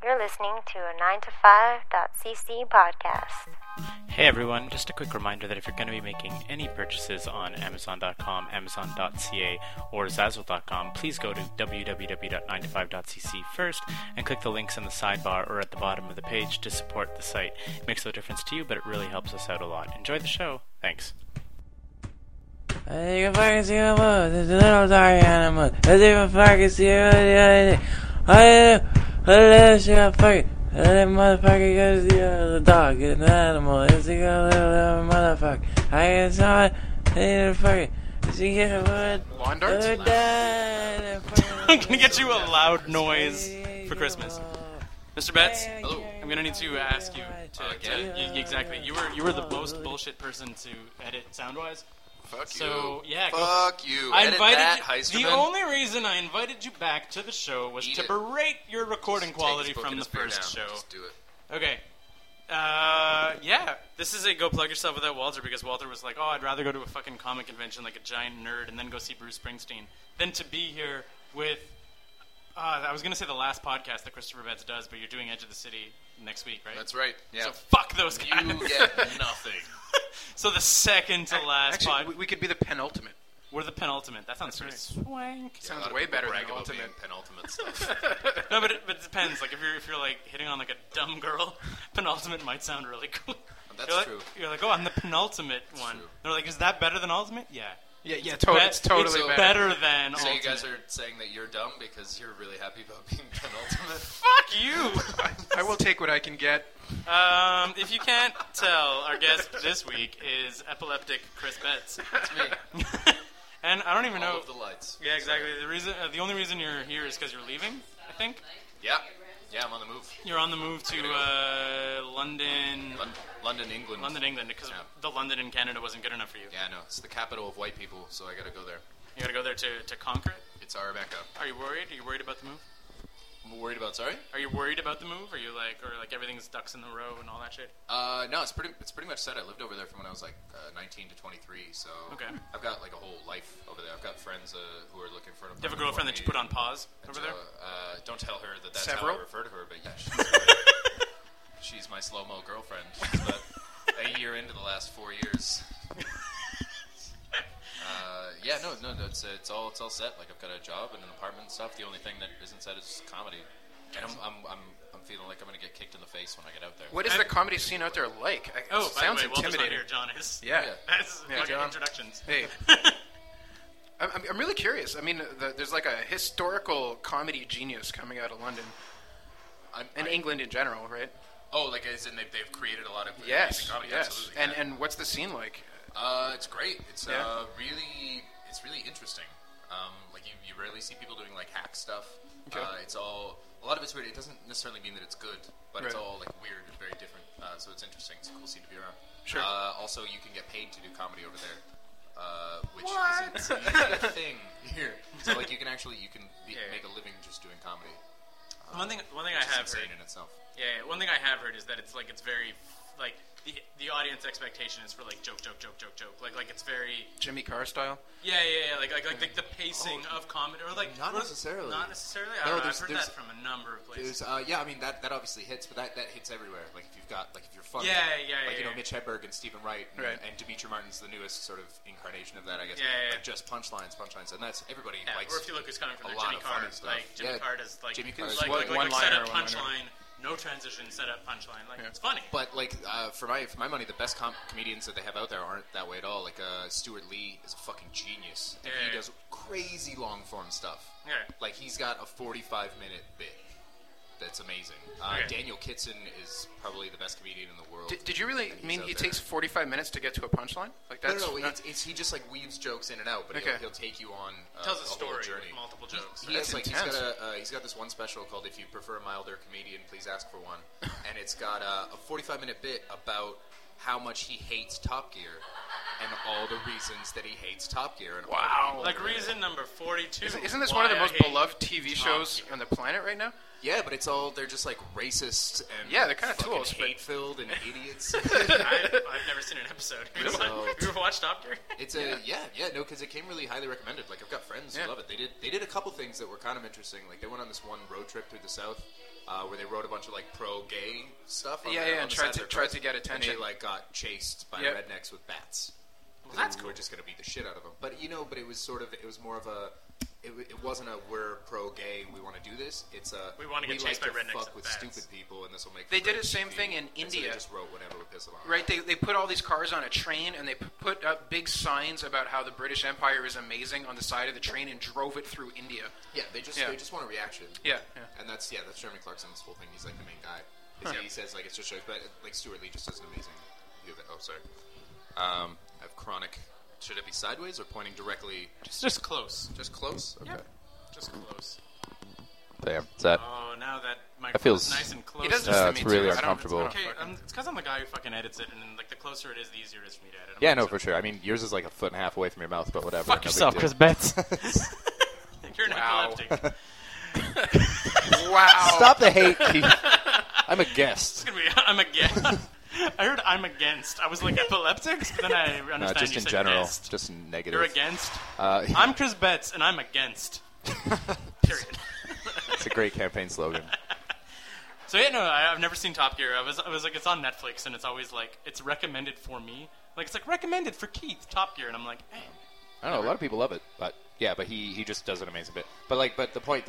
You're listening to a 9to5.cc podcast. Hey everyone, just a quick reminder that if you're going to be making any purchases on Amazon.com, Amazon.ca, or Zazzle.com, please go to www.9to5.cc first and click the links in the sidebar or at the bottom of the page to support the site. It makes no difference to you, but it really helps us out a lot. Enjoy the show. Thanks. You can fucking see the moon. There's a little dark animal. Let's even fucking see the that motherfucker goes the dog, an animal. It's a little motherfucker. I saw it. They fucking. She get a word. Lawn darts? I'm gonna get you a loud noise for Christmas. Mr. Betts, Hello. I'm gonna need to ask you to exactly. You were the most bullshit person to edit sound-wise. Fuck So, you. yeah, go. Fuck you. I Edit invited that, you. Heisterman. The only reason I invited you back to the show was Eat to it. berate your recording Just quality take his book from and the his beer first down. show. Just do it. Okay. Yeah. This is a Go Plug Yourself Without Walter because Walter was like, oh, I'd rather go to a fucking comic convention like a giant nerd and then go see Bruce Springsteen than to be here with, I was going to say the last podcast that Christopher Betts does, but you're doing Edge of the City next week, right? That's right. Yeah. So fuck those guys. You get nothing. So the second to last Actually, we could be the penultimate. we're the penultimate. That sounds pretty swank. A Sounds lot of way people better brag than about being ultimate. penultimate stuff. No, but it depends. Like if you're like hitting on like a dumb girl, penultimate might sound really cool. That's you're like, true. You're like, oh, I'm the penultimate one. true. They're like, is that better than ultimate? Yeah. Yeah, It's it's totally it's better. than So ultimate. you guys are saying that you're dumb because you're really happy about being penultimate? Fuck you. I will take what I can get. If you can't tell, our guest this week is epileptic Chris Betts. That's me. And I don't even All know. of the lights. Yeah, exactly. The only reason you're here is because you're leaving. I think Yeah. Yeah, I'm on the move. you're on the move to London, London, England. London, England, because Yeah. the London in Canada wasn't good enough for you. Yeah, no, it's the capital of white people, so I gotta go there. You got to go there to conquer it. It's our Mecca. Are you worried? Are you worried about the move? I'm worried about, sorry? Are you worried about the move? Are you like everything's ducks in the row and all that shit? No, it's pretty much set. I lived over there from when I was like 19 to 23, so Okay. I've got like a whole life over there. I've got friends who are looking for an apartment. Do you have a girlfriend that you put on pause over there? Don't tell her that that's Several? how I refer to her, but yeah, she's my slow-mo girlfriend. She's about a year into the last 4 years. Yeah, no, it's all set. Like I've got a job and an apartment and stuff. The only thing that isn't set is comedy, and I'm feeling like I'm gonna get kicked in the face when I get out there. What is the comedy scene out there like? Oh, It by sounds the way, Walter's not intimidating. here. John is. Yeah. That's Yeah, fucking John. introductions. Hey. I'm really curious. I mean, there's like a historical comedy genius coming out of London and England in general, right? Oh, like as in they've created a lot of Yes, amazing comedy. yes. Absolutely, yeah. And what's the scene like? It's great. It's Yeah. really interesting. Like you rarely see people doing like hack stuff. Okay. It's all a lot of it's weird. It doesn't necessarily mean that it's good, but it's Right. all like weird and very different. So it's interesting. It's a cool scene to be around. Sure. Also, you can get paid to do comedy over there, which What? isn't usually a thing here. So like you can Yeah. make a living just doing comedy. One thing I Which is have insane heard. in itself. Yeah, one thing I have heard is that it's very like the audience expectation is for like joke. Like it's very Jimmy Carr style? yeah. Like the pacing of comedy or like Not necessarily. Not necessarily. I No, don't know. I've there's- heard there's- that from a number of places. Yeah, I mean that obviously hits, but that hits everywhere. Like if you're funny, Yeah, like you know yeah. Mitch Hedberg and Stephen Wright, Right. and Dimitri Martin's the newest sort of incarnation of that, I guess. Yeah. Like just punchlines, and that's everybody Yeah, likes. or if you look who's coming from a there, lot Jimmy of Carr. funny stuff. Like Jimmy Yeah. Carr does like Jimmy Carr's like one- one-liner set or up one-liner. punchline, no transition, set up punchline. Like Yeah. it's funny. But like for my money, the best comedians that they have out there aren't that way at all. Like Stuart Lee is a fucking genius, and Yeah. he does crazy long form stuff. Yeah. Like he's got a 45-minute bit that's amazing. Okay. Daniel Kitson is probably the best comedian in the world. Did you really and he's mean out he there. takes 45 minutes to get to a punchline? Like that's No, not- he just like weaves jokes in and out, but Okay. he'll take you on Tells a whole story journey. with multiple jokes. He That's has like intense. he's got this one special called "If You Prefer a Milder Comedian, Please Ask for One," and it's got a 45-minute bit about how much he hates Top Gear and all the reasons that he hates Top Gear. And all the Wow. people Like that are in it. reason number 42. Isn't this why one of the I most hate beloved TV Top shows Gear. on the planet right now? Yeah, but they're just like racist and Yeah, they're kinda fucking tools, but- hate-filled and idiots. I've never seen an episode. So- Have you ever watched Top Gear? It's because it came really highly recommended. Like I've got friends Yeah. who love it. They did a couple things that were kind of interesting. Like they went on this one road trip through the South, where they wrote a bunch of like pro-gay stuff. On Yeah, the, yeah, on and the tried sides to- of their tried cars, to get attention. And they like got chased by Yep. rednecks with bats. Well, that's We cool. were just gonna beat the shit out of them. But but it was more of a. It wasn't a we're pro-gay. We want to do this. It's a We wanna get like chased by to rednecks fuck with with bats. stupid people, and this will make. They for did great the same TV. thing in And so India. they just wrote whatever would piss them off. Right, they put all these cars on a train, and they put up big signs about how the British Empire is amazing on the side of the train and drove it through India. Yeah, they just want a reaction. Yeah, And that's Jeremy Clarkson's whole thing. He's like the main guy. He says like it's just shows, but like Stuart Lee just does an amazing view of it. Oh, sorry. I have chronic. Should it be sideways or pointing directly? Just close. Just close. Okay. Yeah. Just close. There. Is that? Oh, now that microphone feels- is nice and close. He does this to it's me really too. I don't- uncomfortable. I don't Okay, fucking- it's because I'm the guy who fucking edits it, and then, like the closer it is, the easier it is for me to edit. I'm Yeah, like, no, so- for sure. I mean, yours is like a foot and a half away from your mouth, but whatever. Fuck no big yourself, deal. Chris Betts. You're an Wow. epileptic. Wow. Stop the hate, Keith. I'm a It's guest. gonna be. I'm against. I heard I'm against. I was like epileptics, but then I understand No, just you in said general, against. just negative. You're against. Yeah, I'm Chris Betts, and I'm against. Period. it's a great campaign slogan. So yeah, no, I've never seen Top Gear. I was like, it's on Netflix, and it's always like, it's recommended for me. Like, it's like recommended for Keith, Top Gear, and I'm like, hey. I don't know. A lot of people love it, but yeah, but he just does an amazing bit. But the point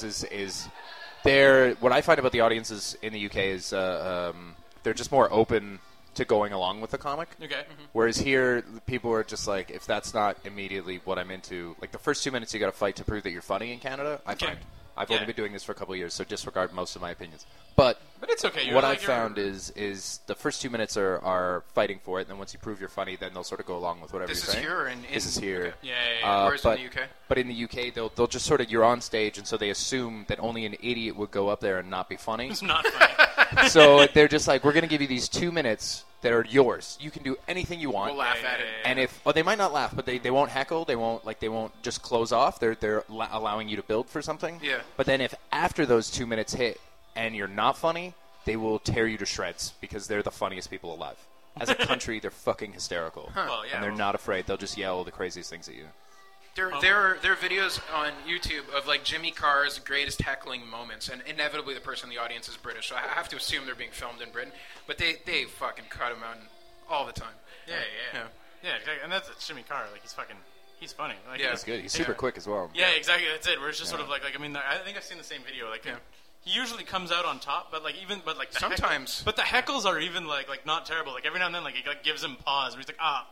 is there. What I find about the audiences in the UK is they're just more open to going along with the comic. Okay. Whereas here, people are just like, if that's not immediately what I'm into, like the first 2 minutes you got to fight to prove that you're funny in Canada. I Okay. find I've Yeah. only been doing this for a couple of years, so disregard most of my opinions. But it's okay. You're what like, I've found is the first 2 minutes are fighting for it, and then once you prove you're funny, then they'll sort of go along with whatever This you're is saying. here or in This is here. okay. Yeah. Whereas but, in the UK? But in the UK, they'll just sort of, you're on stage, and so they assume that only an idiot would go up there and not be funny. It's not funny. So they're just like, we're going to give you these 2 minutes that are yours. You can do anything you want. We'll laugh at it. And if they might not laugh, but they won't heckle. They won't just close off. They're allowing you to build for something. Yeah. But then if after those 2 minutes hit and you're not funny, they will tear you to shreds because they're the funniest people alive. As a country, they're fucking hysterical. Well, yeah, And they're well- not afraid. They'll just yell the craziest things at you. There are videos on YouTube of like Jimmy Carr's greatest heckling moments, and inevitably the person in the audience is British, so I have to assume they're being filmed in Britain. But they fucking cut him out all the time. Yeah. Exactly. And that's Jimmy Carr. Like, he's funny. Like, Yeah. He's good. He's super quick as well. Yeah, exactly. That's it. Where it's just sort of like I mean, I think I've seen the same video. Like, he usually comes out on top, but like the Sometimes. but the heckles are even like not terrible. Like every now and then, like he like gives him pause, where he's like,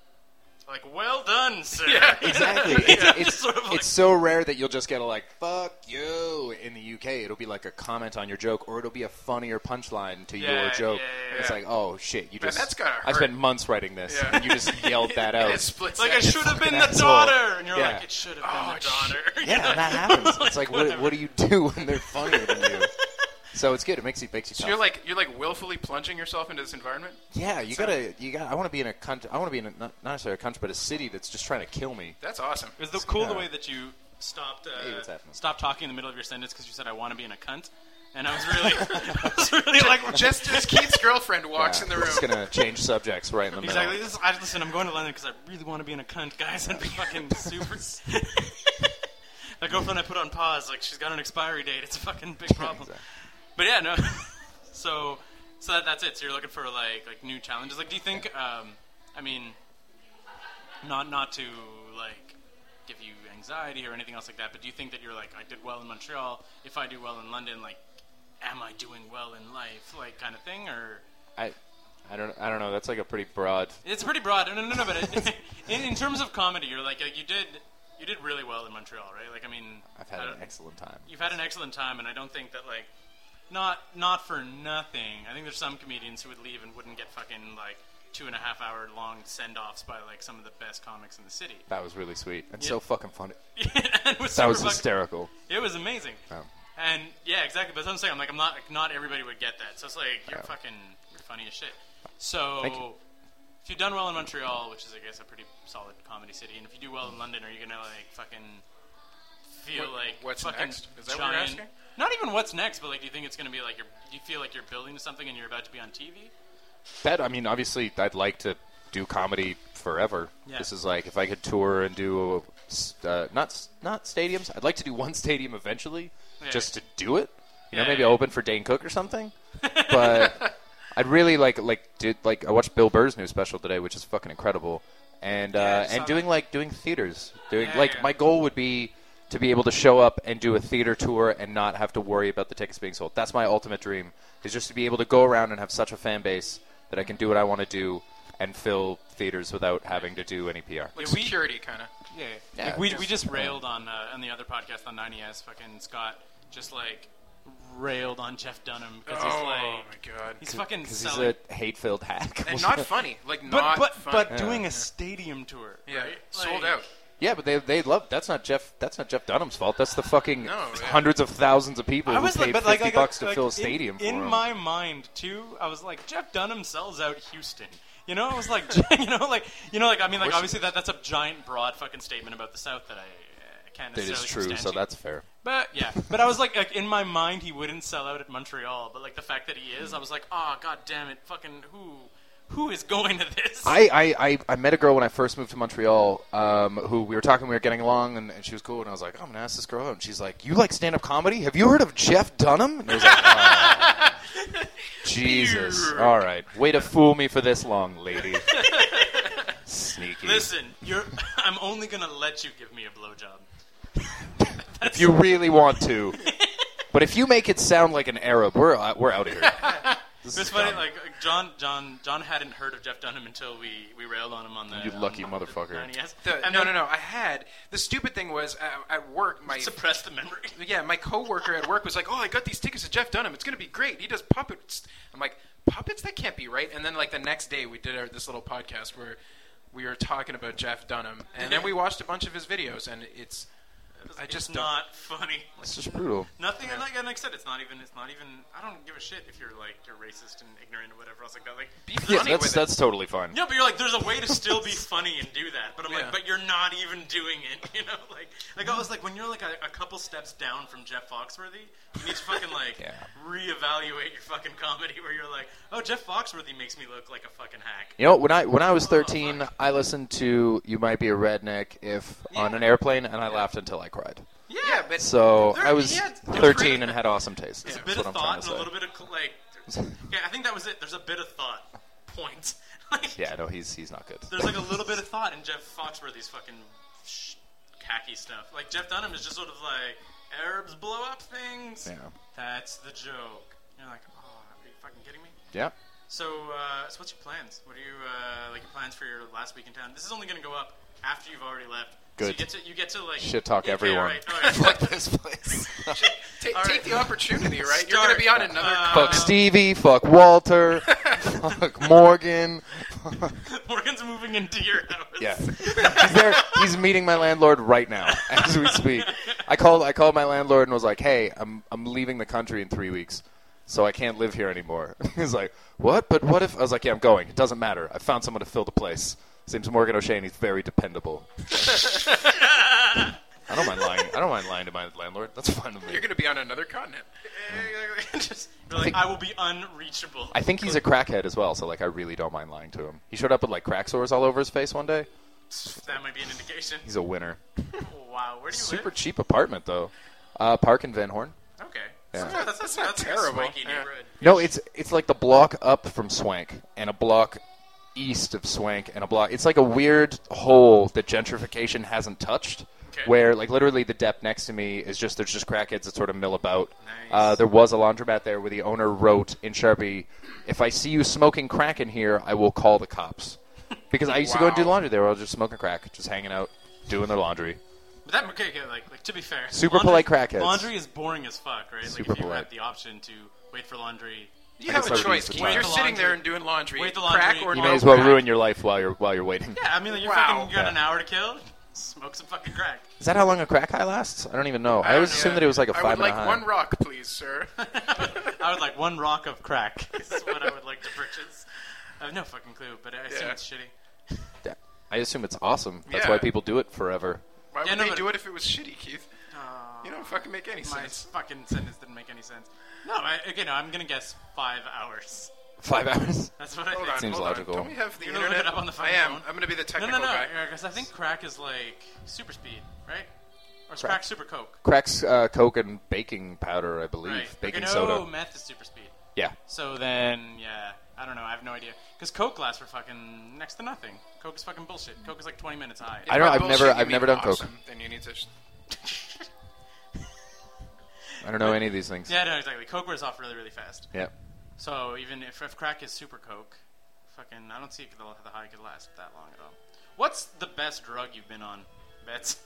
like well done, sir. Yeah, Exactly. It's Sort of like- it's so rare that you'll just get a like "fuck you" in the UK. It'll be like a comment on your joke, or it'll be a funnier punchline to Yeah, your joke. yeah. It's like, oh shit, you Man, just. that's gotta I hurt. spent months writing this, Yeah. and you just yelled that out. It splits Like I seconds. should have been the asshole. daughter, and you're Yeah. like, it should have been Oh, the daughter. Yeah, and that happens. It's like, what do you do when they're funnier than you? So it's good. It makes you So tough. you're like willfully plunging yourself into this environment? yeah, you gotta. I want to be in a country. I want to be in not necessarily a country, but a city that's just trying to kill me. That's awesome. It was cool the Yeah. way that you stopped Hey, what's happening? stopped talking in the middle of your sentence because you said I want to be in a cunt, and I was really like Just as Keith's girlfriend walks Yeah, in the we're room. just gonna change subjects right in the exactly. middle. Listen, I'm going to London because I really want to be in a cunt, guys. I'd be fucking super. That girlfriend I put on pause, like she's got an expiry date. It's a fucking big problem. Exactly. But yeah, no. So that's it. So you're looking for like new challenges. Like, do you think? I mean, not to like give you anxiety or anything else like that. But do you think that you're like, I did well in Montreal. If I do well in London, like, am I doing well in life? Like, kind of thing, or? I don't know. That's like a pretty broad. It's pretty broad. No. But in terms of comedy, you're like you did really well in Montreal, right? Like, I mean, I've had an excellent time. You've had an excellent time, and I don't think that like, not for nothing. I think there's some comedians who would leave and wouldn't get fucking like 2.5 hour long send-offs by like some of the best comics in the city. That was really sweet and Yeah. so fucking funny. And it was That super was fucking- hysterical. It was amazing. Oh. And yeah, exactly. But that's what I'm saying. I'm like, not everybody would get that. So it's like you're funny as shit. So Thank you. if you've done well in Montreal, which is I guess a pretty solid comedy city, and if you do well in London, are you gonna like fucking feel like what's fucking next? Is that what you're asking? Not even what's next, but like, do you think it's gonna be like do you feel like you're building to something and you're about to be on TV? That, I mean, obviously, I'd like to do comedy forever. Yeah. This is like if I could tour and do not stadiums. I'd like to do one stadium eventually, Yeah. just to do it. You know, Yeah, maybe yeah. open for Dane Cook or something. But I'd really I watched Bill Burr's new special today, which is fucking incredible. And Yeah, I saw doing theaters. Yeah, yeah. My goal would be to be able to show up and do a theater tour and not have to worry about the tickets being sold. That's my ultimate dream, is just to be able to go around and have such a fan base that I can do what I want to do and fill theaters without having to do any PR. Like Yeah, security, kind of. Yeah. Yeah, Like we just- just railed on the other podcast on 90S. Fucking Scott just like railed on Jeff Dunham because he's Oh like my god. he's fucking Because he's selling. a hate-filled hack. And not funny. Like not but funny. doing a stadium tour. yeah, right? sold Like, out. Yeah, but they love. That's not Jeff Dunham's fault. That's the fucking No, yeah. hundreds of thousands of people I who was paid like, but $50 like, to like, fill a in- stadium in for him. my mind too, I was like, Jeff Dunham sells out Houston. You know, I was like, I mean, like, obviously that's a giant, broad fucking statement about the South that I can't It necessarily is true, so substantiate. that's fair. But yeah, but I was like, in my mind, he wouldn't sell out at Montreal. But like the fact that he is, I was like, oh god damn it, fucking who is going to this? I met a girl when I first moved to Montreal who we were talking, we were getting along, and she was cool, and I was like, oh, I'm going to ask this girl out. And she's like, you like stand-up comedy? Have you heard of Jeff Dunham? And I was like, oh, Jesus. All right. Way to fool me for this long, lady. Sneaky. Listen, I'm only gonna let you give me a blowjob. If you really want to. But if you make it sound like an Arab, we're out of here. This It's is funny, dumb. like John hadn't heard of Jeff Dunham until we railed on him on the You lucky on the motherfucker. 90S. The, And no, then no. I had the stupid thing was at work. My suppress the memory. yeah, my coworker at work was like, "Oh, I got these tickets to Jeff Dunham. It's gonna be great. He does puppets." I'm like, "Puppets? That can't be right." And then like the next day, we did this little podcast where we were talking about Jeff Dunham, and then we watched a bunch of his videos, and it's It's not funny. It's just brutal. Nothing, and like I said, it's not even. I don't give a shit if you're racist and ignorant or whatever else like that. Like, be Yeah, funny with it. that's totally fine. no, but you're like, there's a way to still be funny and do that. But I'm Yeah. like, but you're not even doing it. You know, like I was like, when you're like a couple steps down from Jeff Foxworthy, you need to fucking like Yeah. reevaluate your fucking comedy. Where you're like, oh, Jeff Foxworthy makes me look like a fucking hack. You know, when I was 13, I listened to "You Might Be a Redneck" on an airplane, and I laughed until I cried. Yeah, but So There- I was yeah, there's 13 great- and had awesome taste. There's a That's bit what of I'm trying thought to and a say. little bit of like. Yeah, I think that was it. There's a bit of thought. Point. Like, Yeah, no, he's not good. There's like a little bit of thought in Jeff Foxworthy's fucking khaki stuff. Like Jeff Dunham is just sort of like Arabs blow up things. Yeah. That's the joke. You're like, oh, are you fucking kidding me? Yeah. So what's your plans? What are you like your plans for your last week in town? This is only going to go up after you've already left. Good. So you get to like Shit talk okay, everyone. All right, all right. Fuck this place. take the opportunity, right? You're Start. gonna be on another. Fuck Stevie. Fuck Walter. Fuck Morgan. Morgan's moving into your house. Yeah. He's there. He's meeting my landlord right now as we speak. I called my landlord and was like, "Hey, I'm leaving the country in 3 weeks, so I can't live here anymore." He's like, "What? But what if?" I was like, "Yeah, I'm going. It doesn't matter. I found someone to fill the place. His name's Morgan O'Shea, and he's very dependable." I don't mind lying to my landlord. That's fine with me. You're gonna be on another continent. Just, you're like, I will be unreachable. I think he's a crackhead as well, so like I really don't mind lying to him. He showed up with like crack sores all over his face one day. That might be an indication. He's a winner. Wow, where do you Super live? cheap apartment though. Park in Van Horn. Okay. Yeah. That's not like terrible. a swanky Yeah. neighborhood. No, it's like the block up from Swank and a block east of Swank and a block. It's like a weird hole that gentrification hasn't touched. Okay. Where like literally the dep next to me is just there's just crackheads that sort of mill about. Nice. There was a laundromat there where the owner wrote in Sharpie, "If I see you smoking crack in here, I will call the cops." Because I used to go and do Wow. laundry there. I was just smoking crack, just hanging out, doing their laundry. But that okay, like to be fair, Super polite crackheads. Laundry is boring as fuck, right? Super like if you polite. had the option to wait for laundry. You I have guess a I would choice, use the Keith. time. You're Wait the sitting laundry. there and doing laundry. Wait the Crack laundry. or You no may as well crack. ruin your life while you're waiting. Yeah, I mean, like, you Wow. got Yeah. an hour to kill. Smoke some fucking crack. Is that how long a crack high lasts? I don't even know. I always assumed that it was like a I 5 would like and a one half. rock, please, sir. I would like one rock of crack. This is what I would like to purchase. I have no fucking clue, but I assume Yeah. it's shitty. Yeah. I assume it's awesome. That's Yeah. why people do it forever. Why Yeah, would no, they but- do it if it was shitty, Keith? You don't fucking make any My sense. fucking sentence didn't make any sense. No, I'm gonna guess 5 hours. 5 hours? That's what I Hold think. on, Seems hold on. logical. Don't we have the You're gonna look internet? it up on the I am. phone? I'm going to be the No, technical guy. because I think crack is like super speed, right? Or is crack super coke? Crack's Coke and baking powder, I believe. Right. Baking okay, soda. No, meth is super speed. Yeah. So then, yeah, I don't know. I have no idea. Because Coke lasts for fucking next to nothing. Coke is fucking bullshit. Coke is like 20 minutes high. I don't. By I've bullshit, never. you I've mean never done awesome. Coke. Then you need to. I don't know any of these things. Yeah, no, exactly. Coke wears off really, really fast. Yeah. So even if crack is super Coke, fucking, I don't see the high could last that long at all. What's the best drug you've been on, Bets?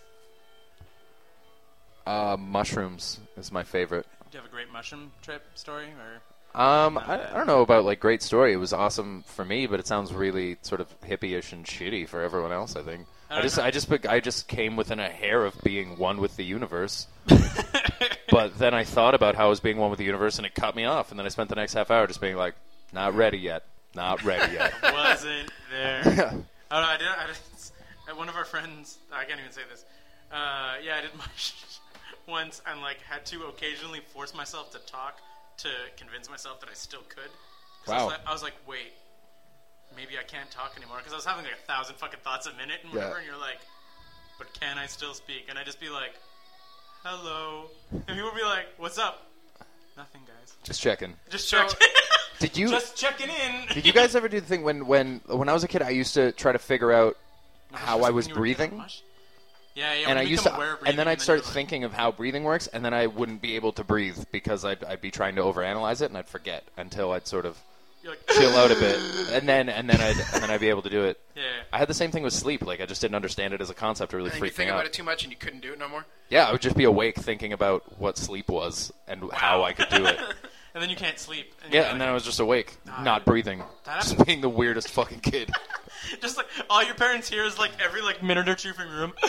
Mushrooms is my favorite. Do you have a great mushroom trip story, or? I don't know about like great story. It was awesome for me, but it sounds really sort of hippie-ish and shitty for everyone else. I think. I just came within a hair of being one with the universe. But then I thought about how I was being one with the universe, and it cut me off. And then I spent the next half hour just being like, "Not ready yet. Not ready yet." Wasn't there? Oh, no, I did. One of our friends. I can't even say this. Yeah, I did mush once, and like had to occasionally force myself to talk to convince myself that I still could. Wow. I was like, wait, maybe I can't talk anymore, because I was having like 1,000 fucking thoughts a minute and whatever, and you're like, but can I still speak? And I just be like, hello, and people would be like, what's up? Nothing, guys. Just checking. Just checking. Did you? Just checking in. Did you guys ever do the thing when I was a kid? I used to try to figure out how I was When you were doing breathing. mush? Yeah, And I used to, aware of and then breathing, I'd start you're like, thinking of how breathing works, and then I wouldn't be able to breathe because I'd be trying to overanalyze it, and I'd forget until I'd sort of you're like, chill out a bit, and then I'd be able to do it. Yeah. I had the same thing with sleep. Like I just didn't understand it as a concept. It really And you freaked think me about out. it too much and you couldn't do it no more. Yeah, I would just be awake thinking about what sleep was and how I could do it. And then you can't sleep. And Yeah, you're and like, then I was just awake, not breathing, that just being the weirdest fucking kid. just like all your parents hear is like every like minute or two from your room.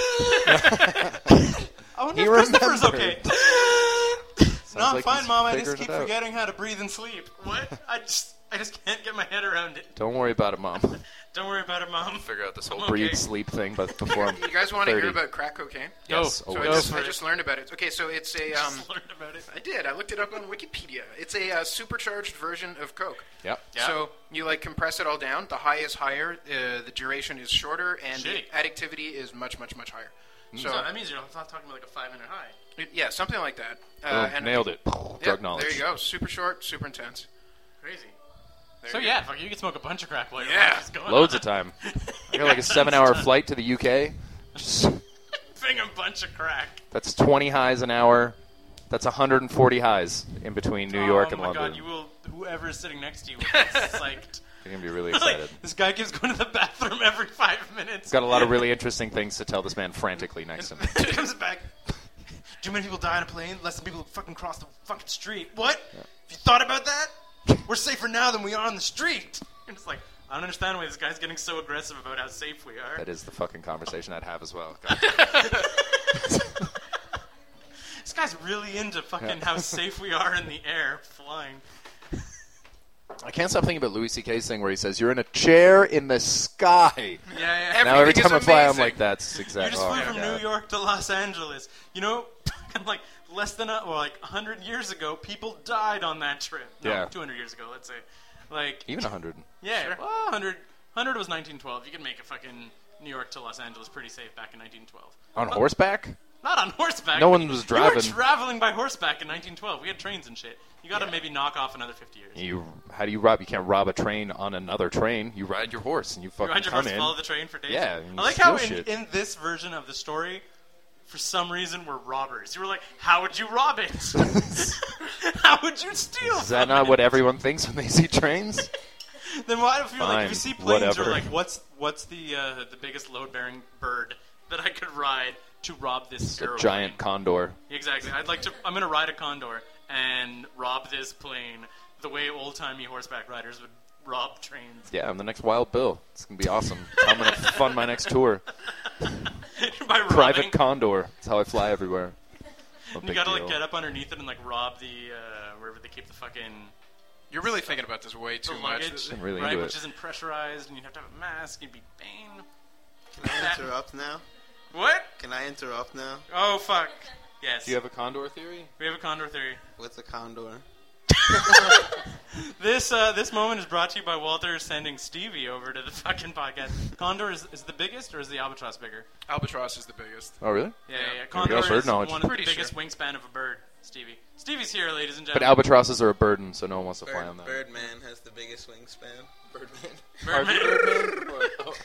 I wonder He if Christopher's remembered. okay. No, I'm like fine, he's Mom. I just figured keep it out. forgetting how to breathe and sleep. What? I just can't get my head around it. Don't worry about it, Mom. Don't worry about it, Mom. Figure out this whole Okay. Breathe, sleep thing, but before I'm You guys want to 30. hear about crack cocaine? Yes, Go. So always. I just learned about it. Okay, so it's a. Just learned about it. I did. I looked it up on Wikipedia. It's a supercharged version of Coke. Yep. Yeah. So you like compress it all down. The high is higher. The duration is shorter, and Shitty. the additivity is much, much, much higher. So that means you're not talking about like a 5-minute high. Yeah, something like that. Boom, nailed it. Yeah, Drug knowledge. There you go. Super short, super intense. Crazy. There So you yeah, fuck, you can smoke a bunch of crack while you're Yeah. watching this going Loads on. of time. I got like a 7-hour flight to the UK. Bring a bunch of crack. That's 20 highs an hour. That's 140 highs in between New York and Oh my London. god, you will. Whoever is sitting next to you will be psyched. You're gonna be really Like, excited. this guy keeps going to the bathroom every 5 minutes. Got a lot of really interesting things to tell this man frantically next to me. He comes back. Too many people die on a plane. Less than people fucking cross the fucking street. What? Have you thought about that? We're safer now than we are on the street. And it's like, I don't understand why this guy's getting so aggressive about how safe we are. That is the fucking conversation I'd have as well. God. This guy's really into fucking how safe we are in the air flying. I can't stop thinking about Louis C.K.'s thing where he says, "You're in a chair in the sky." Yeah. Now every Everything time I is fly, I'm amazing. like, "That's You exactly." just flew from New York to Los Angeles. You know, like less than like 100 years ago, people died on that trip. No, Yeah. 200 years ago, let's say. Like, Even 100. yeah, well, 100 was 1912. You could make a fucking New York to Los Angeles pretty safe back in 1912. On horseback? Not on horseback. No but one was You driving. were traveling by horseback in 1912. We had trains and shit. You got to maybe knock off another 50 years. How do you rob? You can't rob a train on another train. You ride your horse and you You fucking ride your come horse, in. follow the train for days. Yeah, and I you like how steal shit. in this version of the story, for some reason, we're robbers. You were like, how would you rob it? How would you steal? Is that from not it? what everyone thinks when they see trains? Then why if you're like, if you Fine, see planes, whatever. you're like, what's the biggest load-bearing bird that I could ride to rob this A aeroplane? giant condor. Exactly. I'm gonna ride a condor and rob this plane the way old-timey horseback riders would rob trains. Yeah, I'm the next Wild Bill. It's gonna be awesome. I'm gonna fund my next tour. By robbing, Private condor. That's how I fly everywhere. No you big gotta like deal. get up underneath it and like rob the wherever they keep the fucking You're really thinking about this way the too much. luggage, I'm really right? into Which it. isn't pressurized, and you have to have a mask. You'd be Bane. Can I interrupt now? What? Can I interrupt now? Oh fuck. Yes. Do you have a condor theory? We have a condor theory. What's a condor? This moment is brought to you by Walter sending Stevie over to the fucking podcast. Condor is the biggest, or is the albatross bigger? Albatross is the biggest. Oh, really? Yeah. we Condor got bird is knowledge. one of the Pretty biggest sure. wingspan of a bird. Stevie's here, ladies and But gentlemen. albatrosses are a burden, so no one wants to fly on them. Birdman has the biggest wingspan. Birdman.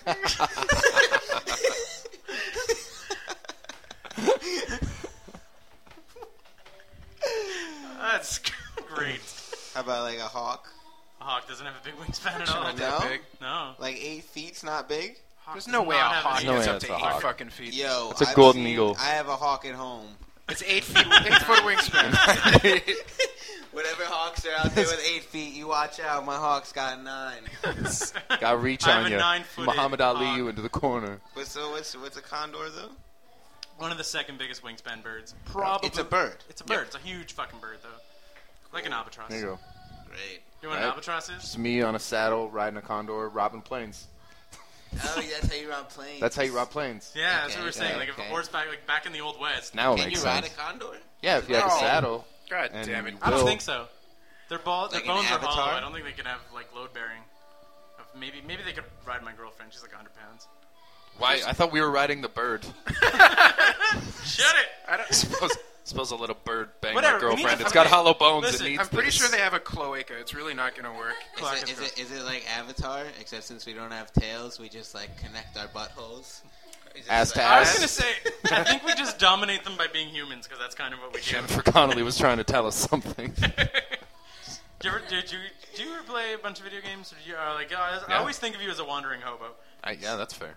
That's great. How about like a hawk? A hawk doesn't have a big wingspan at all. Not that No? big. No. Like 8 feet's not big? There's no way a hawk no gets way up that's to a 8 hawk. fucking feet. Yo, It's a I've golden seen- eagle. I have a hawk at home. It's 8 feet, 8-foot wingspan. Whatever hawks are out there with 8 feet, you watch out. My hawk's got 9. Got reach I have on a you. 9-footed Muhammad Ali hawk. you into the corner. But so what's a condor though? One of the second biggest wingspan birds. Probably. It's a bird. It's a bird. It's a huge fucking bird, though. Like an albatross. There you go. Great. You know what an Right. albatross is? It's me on a saddle, riding a condor, robbing planes. Oh, that's how you ride planes. That's how you rob planes. Yeah, that's what Okay, we were saying. okay, Like if a okay. horseback, like back in the old west. Now it Can makes you ride sense. a condor? Yeah, if you have a No. saddle. God And damn it. I don't Will. think so. Their Like their an bones are hollow. Avatar? I don't think they can have like load bearing. Maybe they could ride my girlfriend. She's like 100 pounds. Why? I thought we were riding the bird. Shut it. I don't, Suppose a little bird banged Whatever, my we need girlfriend. to- It's got okay, hollow bones. listen, it needs I'm pretty this. sure they have a cloaca. It's really not going to work. Is it like Avatar? Except since we don't have tails, we just like connect our buttholes. It's just Ass to like- I was ass. gonna say. I think we just dominate them by being humans because that's kind of what we do. Jennifer Connelly was trying to tell us something. Did you ever play a bunch of video games? Or did you, I Yeah. always think of you as a wandering hobo. Yeah, that's fair.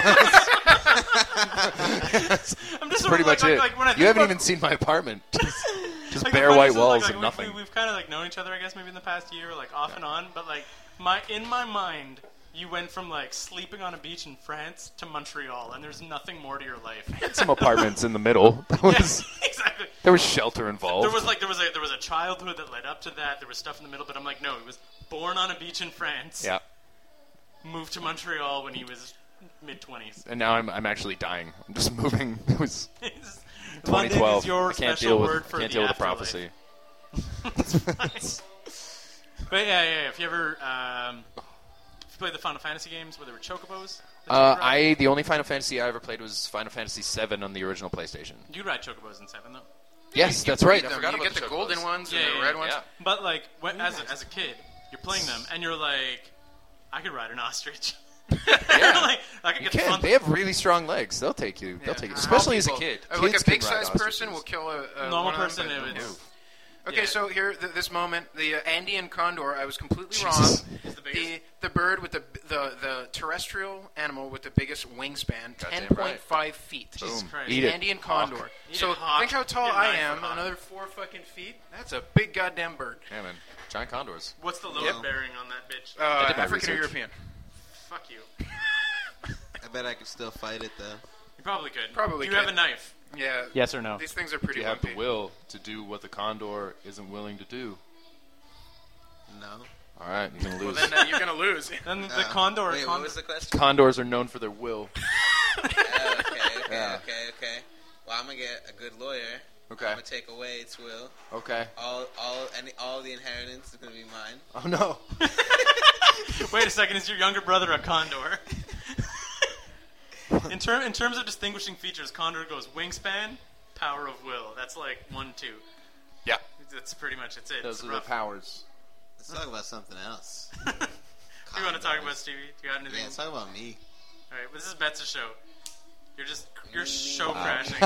I'm just Pretty much it. Like when I think You haven't about- even seen my apartment. Just like, bare the funny white thing is, walls like, and we've- nothing. We've kind of like known each other, I guess, maybe in the past year, like off and on. But like in my mind, you went from like sleeping on a beach in France to Montreal, and there's nothing more to your life. Some apartments in the middle. That was, Yeah, exactly. there was shelter involved. There was a childhood that led up to that. There was stuff in the middle, but I'm like, no, he was born on a beach in France. Yeah. Moved to Montreal when he was mid-20s. And now I'm actually dying. I'm just moving. It was London 2012. is your I can't special deal word with for can't the deal with the afterlife. prophecy. But yeah. If you ever if you played the Final Fantasy games where there were chocobos, that you could ride? The only Final Fantasy I ever played was Final Fantasy VII on the original PlayStation. You ride chocobos in 7 though. Yes, You that's right. breed I them. forgot You about get the golden chocobos. ones and Yeah, the yeah, red yeah. ones. Yeah. But like as a kid, you're playing them and you're like, I could ride an ostrich. Yeah. I could You get the can. front. They have really strong legs. They'll take you. They'll take you. Especially as a kid. Like Kids a big can ride sized person ostriches. will kill a Normal one of them, person, but- it would. Okay, Yeah. so here, this moment, the Andean condor, I was completely Jesus. wrong. Is the biggest. The bird with the terrestrial animal with the biggest wingspan, Goddamn 10.5 feet. Jesus Boom. Christ. Eat The it. Andean condor. Eat So it, hawk. think how tall Eat a I 9-foot am. hawk. Another 4 fucking feet. That's a big goddamn bird. Yeah, man. Giant condors. What's the load Yeah. bearing on that bitch? did my African or research. European? Fuck you. I bet I could still fight it though. You probably could. Probably Do you have could. a knife? Yeah. Yes or no? These things are Do pretty you have the lumpy. will to do what the condor isn't willing to do? No. All right, you're gonna Well, lose. then you're gonna lose. Then the condor. Wait, what was the question? Condors are known for their will. Okay. Yeah. Well, I'm gonna get a good lawyer. Okay. I'm gonna take away its will. Okay. All the inheritance is gonna be mine. Oh no. Wait a second, is your younger brother a condor? in terms of distinguishing features, condor goes wingspan, power of will. That's like 1, 2. Yeah. That's pretty much it's it. Those It's are the rough. powers. Let's talk about something else. Do you want to talk about Stevie? Do you got anything? Yeah, let's talk about me. All right, well, this is Bet's show. You're show Wow. crashing.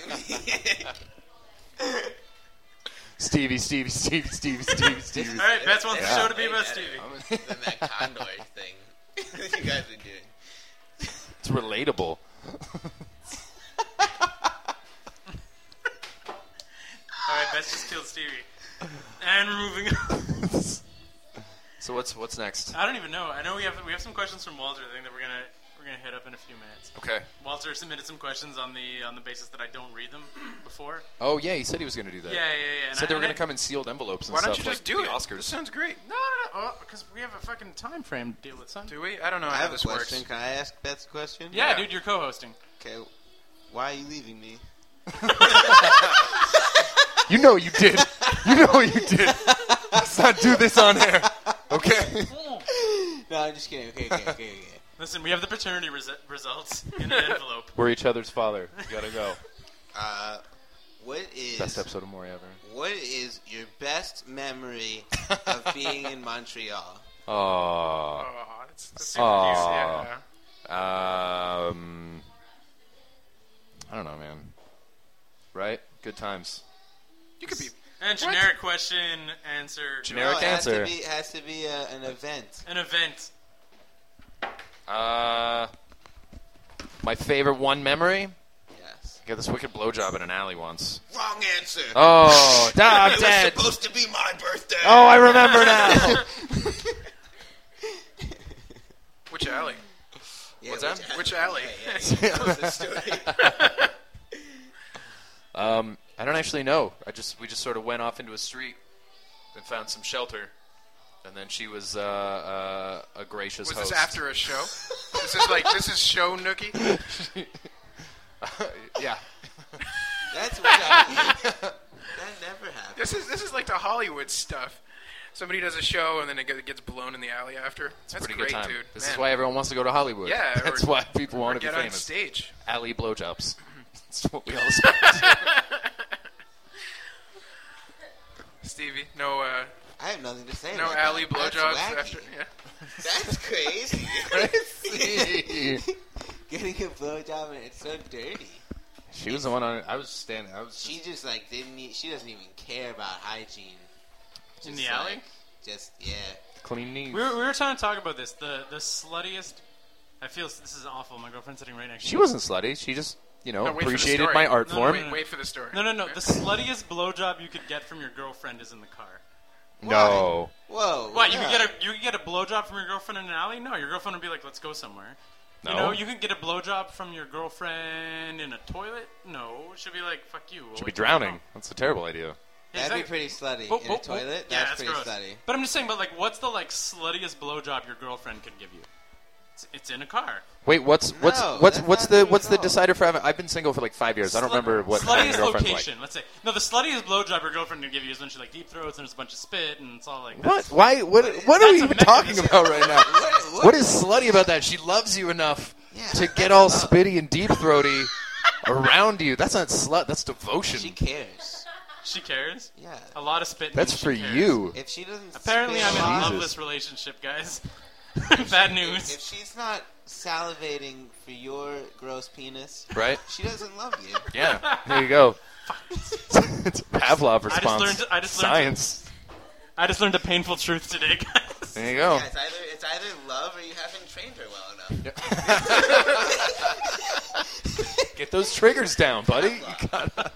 Stevie. All right, Bet's wants the Yeah. show to be about Hey, Stevie. Than that condor thing you guys are doing. It's relatable. All right, Bet's just killed Stevie. And we're moving on. So what's next? I don't even know. I know we have some questions from Walter. I think that we're gonna hit up in a few minutes. Okay. Walter submitted some questions on the basis that I don't read them before. Oh yeah, he said he was gonna do that. Yeah. He said they were gonna come in sealed envelopes and Why stuff don't you just like do the it? Oscars. This sounds great. No. Oh, because we have a fucking time frame to deal with, son. Do we? I don't know I how have a this question. works. Can I ask Beth's question? Yeah, dude, you're co-hosting. Okay. Why are you leaving me? You know you did. You know you did. not do this on air. Okay. No, I'm just kidding. Okay. Listen, we have the paternity results in an envelope. We're each other's father. You gotta go. What is Best episode of Maury ever. What is your best memory of being in Montreal? Oh. That's super cute. Yeah. I don't know, man. Right? Good times. You could be. And generic question, answer. Generic it answer. has to be an event. An event. My favorite one memory? Yes. I got this wicked blowjob in an alley once. Wrong answer. Oh, I'm dead. It was supposed to be my birthday. Oh, I remember now. Which alley? Yeah, What's that? Which alley? Yeah. That was the story. I don't actually know. We just sort of went off into a street and found some shelter, and then she was a gracious Was host. this after a show? This is show Nookie? Yeah. That's what that never happened. This is like the Hollywood stuff. Somebody does a show and then it gets blown in the alley after. That's Pretty great, good time. dude. This Man. is why everyone wants to go to Hollywood. Yeah, That's or- why people Or want to be get on famous. stage. Alley blowjobs. That's what we all aspire to. Stevie, no I have nothing to say. no about alley that. blowjobs That's wacky. after. Yeah. That's crazy. Crazy. Getting a blowjob and it's so dirty. She was the one on. I was standing. I was. She just like didn't. She doesn't even care about hygiene. In Just, the alley? like, just yeah. clean knees. We were trying to talk about this. The sluttiest. I feel this is awful. My girlfriend's sitting right next to me. She wasn't slutty. She just, No, wait for the appreciated story. my art No, form. wait. Wait for the story. No. The sluttiest blowjob you could get from your girlfriend is in the car. No. Whoa. What? yeah. You could get a blowjob from your girlfriend in an alley? No, your girlfriend would be like, "Let's go somewhere." No. You know, you could get a blowjob from your girlfriend in a toilet. No, she'll be like, "Fuck you." Should be drowning. That's a terrible idea. Yeah, That'd be exactly. pretty slutty Whoa, in whoa, a toilet. Yeah, That's pretty gross. slutty. But I'm just saying, what's the sluttiest blowjob your girlfriend could give you? It's in a car. Wait, what's that's the not decider for having? I've been single for like 5 years. I don't remember what having a sluttiest girlfriend's location. Let's say no. The sluttiest blowjob your girlfriend can give you is when she deep throats and there's a bunch of spit and it's all like like. What? that's- Why? What are That's we a even talking mechanism. about right now? What? What is slutty about that? She loves you enough Yeah, to that's get all love. spitty and deep throaty around you. That's not slut. That's devotion. She cares. She cares. Yeah. A lot of spit. That's means for she cares. you. If she doesn't. Apparently, spit I'm in a a lot- loveless relationship, guys. Bad news. If she's not salivating for your gross penis, Right? she doesn't love you. Yeah. There you go. It's a Pavlov response. I just learned- Science. I just learned a painful truth today, guys. There you go. Yeah, it's either love or you haven't trained her well enough. Get those triggers down, buddy. You gotta-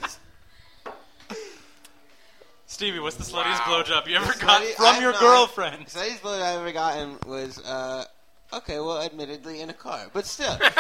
Stevie, what's the sluttiest Wow. blowjob you ever The got slutty- from I've your not- girlfriend? The sluttiest blowjob I've ever gotten was, okay, well, admittedly in a car, but still. but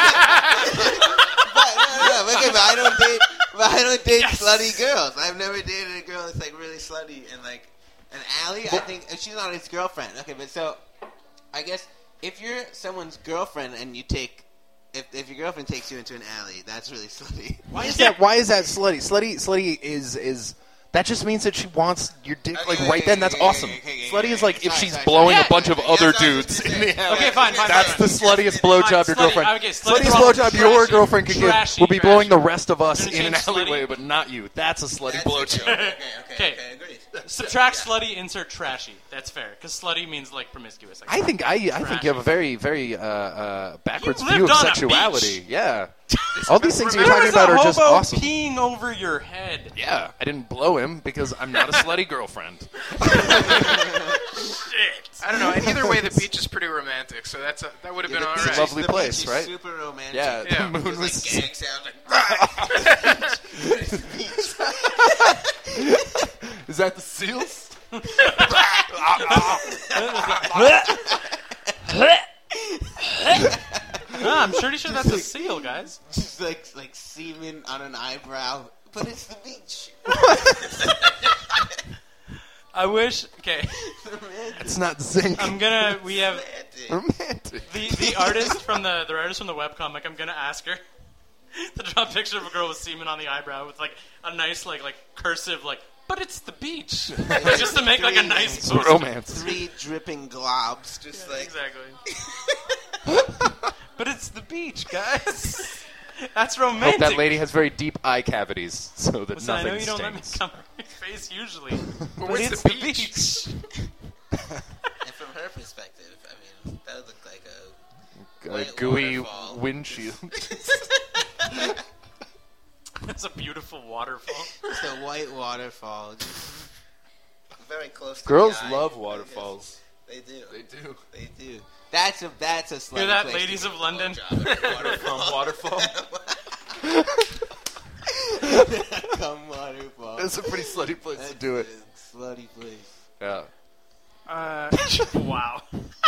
I don't date Yes. slutty girls. I've never dated a girl that's like really slutty and like an alley. I think she's not his girlfriend. Okay, but so I guess if you're someone's girlfriend and you take. If your girlfriend takes you into an alley, that's really slutty. Why is that slutty? Slutty is that just means that she wants your dick right then. That's awesome. Slutty is like if she's blowing a bunch of other dudes in the alley. Okay, fine. That's the sluttiest blowjob your Slutty, girlfriend. okay, slutty Sluttiest wrong. blowjob your Trashy. girlfriend could give Trashy, will be blowing the trashy. rest of us Gonna in an change slutty? alleyway, but not you. That's a slutty blowjob. Okay. Agreed. Subtract slutty, insert trashy. That's fair, because slutty means like promiscuous. I think you have a very backwards You view lived of on a sexuality. beach. Yeah, all these things you're There talking was about a are just hobo awesome. peeing over your head. Yeah, I didn't blow him because I'm not a slutty girlfriend. Shit. I don't know. And either way, the beach is pretty romantic, so that would have been all It's a right. lovely The beach place, is right? Super romantic. Yeah, Yeah. the moon There's was. like gang sounds like. Is that the seals? I'm pretty sure that's a seal, guys. Just like semen on an eyebrow, but it's the beach. I wish. Okay, It's not zinc. we have Romantic. the artist from the artist from the webcomic. I'm gonna ask her to draw a picture of a girl with semen on the eyebrow with like a nice like cursive like But it's the beach. Just to make like a nice It's poster. romance. 3 dripping globs, just like Exactly. But it's the beach, guys. That's Hope romantic. that lady has very deep eye cavities so that Listen, I nothing know you don't let me stings. cover my face usually. But where's it's the the beach. And from her perspective, I mean, that would look like a A white gooey waterfall. windshield. That's a beautiful waterfall. Just a white waterfall. Very close to Girls the eye. love waterfalls. They do. do. They do. That's a slutty Hear that, place ladies to of get a London? blowjob. Waterfall. Come waterfall. That's a pretty slutty place to do it. That's a slutty place. Yeah. Wow.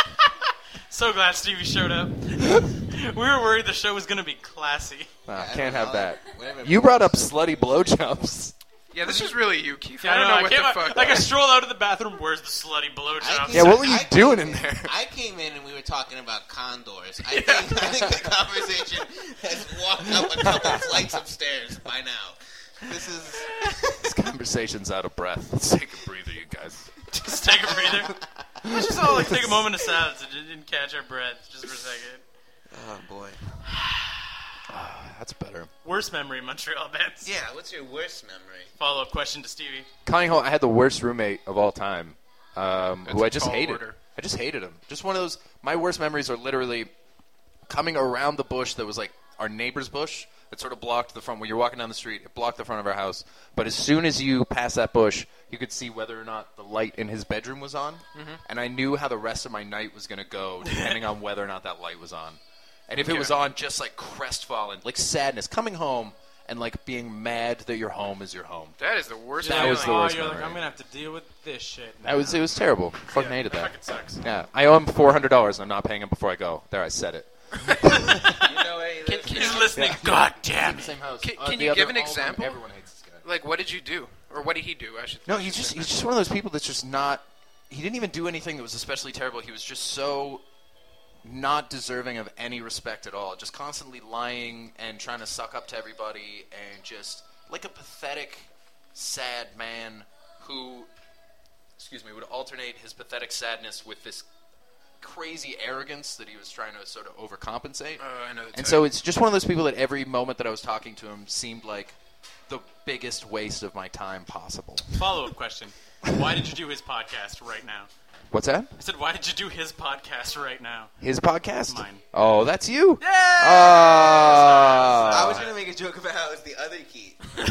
So glad Stevie showed up. We were worried the show was going to be classy. Can't have that. Whatever. You brought up slutty blowjobs. Yeah, this is really you, Keith. Yeah, I don't know what the can't- fuck. Like I stroll out of the bathroom, where's the slutty blowjob? Yeah, what were you I doing came in there? I came in and we were talking about condors. I think the conversation has walked up a couple flights of stairs by now. This is This conversation's out of breath. Let's take a breather, you guys. Just take a breather. Let's just all like take a moment of silence and catch our breath just for a second. oh boy. That's better. Worst memory, Montreal bands. Yeah, what's your worst memory? Follow-up question to Stevie. Coming home, I had the worst roommate of all time, who I just tall hated. order. I just hated him. Just one of those. My worst memories are literally coming around the bush that was like our neighbor's bush that sort of blocked the front. When you're walking down the street, it blocked the front of our house. But as soon as you pass that bush, you could see whether or not the light in his bedroom was on. Mm-hmm. And I knew how the rest of my night was going to go, depending on whether or not that light was on. And if it was on, just like crestfallen, like sadness, coming home and like being mad that your home is your home. That is the worst. That was the feeling. worst You're like, memory. I'm gonna have to deal with this shit. It was terrible. Fucking hated Fucking that. sucks. Yeah, I owe him $400 and I'm not paying him before I go. There, I said it. You know where he lives Can now? He's listening. God damn it. Same house. Can you give an example? Everyone hates this guy. Like, what did you do, or what did he do? I should. No, he's just one of those people that's just not. He didn't even do anything that was especially terrible. He was just so not deserving of any respect at all. Just constantly lying and trying to suck up to everybody, and just like a pathetic, sad man who, would alternate his pathetic sadness with this crazy arrogance that he was trying to sort of overcompensate. I know. And so it's just one of those people that every moment that I was talking to him seemed like the biggest waste of my time possible. Follow-up question. Why did you do his podcast right now? What's that? I said, why did you do his podcast right now? His podcast? Mine. Oh, that's you? Yeah! I Oh. was gonna make a joke about how it was the other Keith.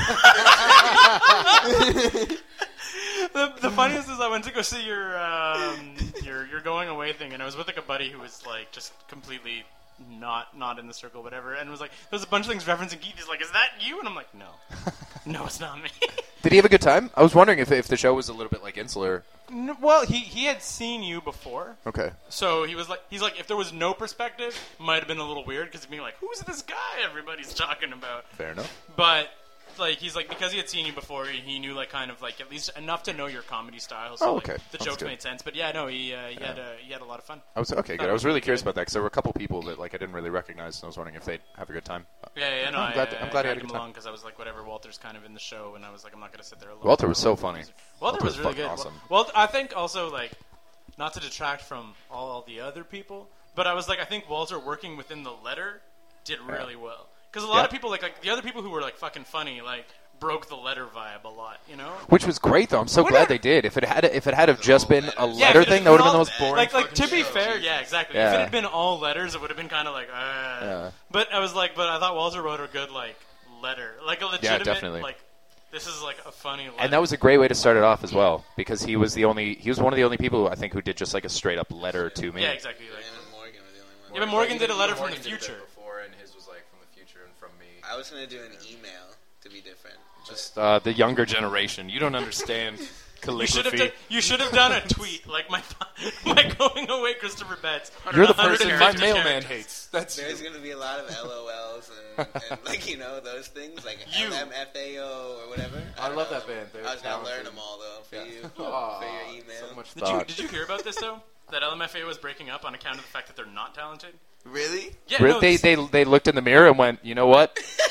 The funniest is I went to go see your going away thing, and I was with like a buddy who was like just completely not in the circle, whatever, and was like, there's a bunch of things referencing Keith. He's like, is that you? And I'm like, no, no, it's not me. Did he have a good time? I was wondering if the show was a little bit like Insular. Well, he had seen you before, Okay. so he's like, if there was no perspective, might have been a little weird because being like, who's this guy everybody's talking about? Fair enough. But like he's like, because he had seen you before, he knew like kind of like at least enough to know your comedy style. So Oh, like, okay. the That's jokes good. made sense. But yeah, no, he had a lot of fun. I was okay. Good. I was really curious about that because there were a couple people that like I didn't really recognize, and I was wondering if they'd have a good time. Yeah, no, I'm glad he I had a dragged good him time. along because I was like, whatever. Walter's kind of in the show, and I was like, I'm not gonna sit there alone. Walter was so funny. Walter was really fucking good. awesome. Well, I think also like not to detract from all the other people, but I was like, I think Walter working within the letter did really well because a lot Yeah. of people like the other people who were like fucking funny like broke the letter vibe a lot, you know. Which was great though. I'm so glad they did. If it had have just been a Yeah, letter if it thing, had that would have been been the all- most boring. Like to be show, fair, Jesus. yeah, exactly. Yeah. If it had been all letters, it would have been kind of like, Yeah. But I was like, but I thought Walter wrote a good like letter, like a legitimate, definitely. like this is like a funny letter. And that was a great way to start it off as well, because he was one of the only people I think who did just like a straight up letter to me. yeah, exactly. Like, Him and Morgan were the only ones. yeah, but Morgan did a letter from the Morgan did future. that before, and his was like from the future and from me. I was gonna do an email to be different. Just the younger generation. You don't understand calligraphy. You should have done a tweet like my going away, Christopher Betts. You're the 100 person my characters. mailman hates. That's There's gonna be a lot of LOLs and like those things like You. LMFAO or whatever. I don't love know. that band. They're I was gonna learn talented. them all though for you Aw, for your email. so much Did you thought. hear about this though? That LMFAO was breaking up on account of the fact that they're not talented. Really? Yeah, Really? no, They looked in the mirror and went, you know what?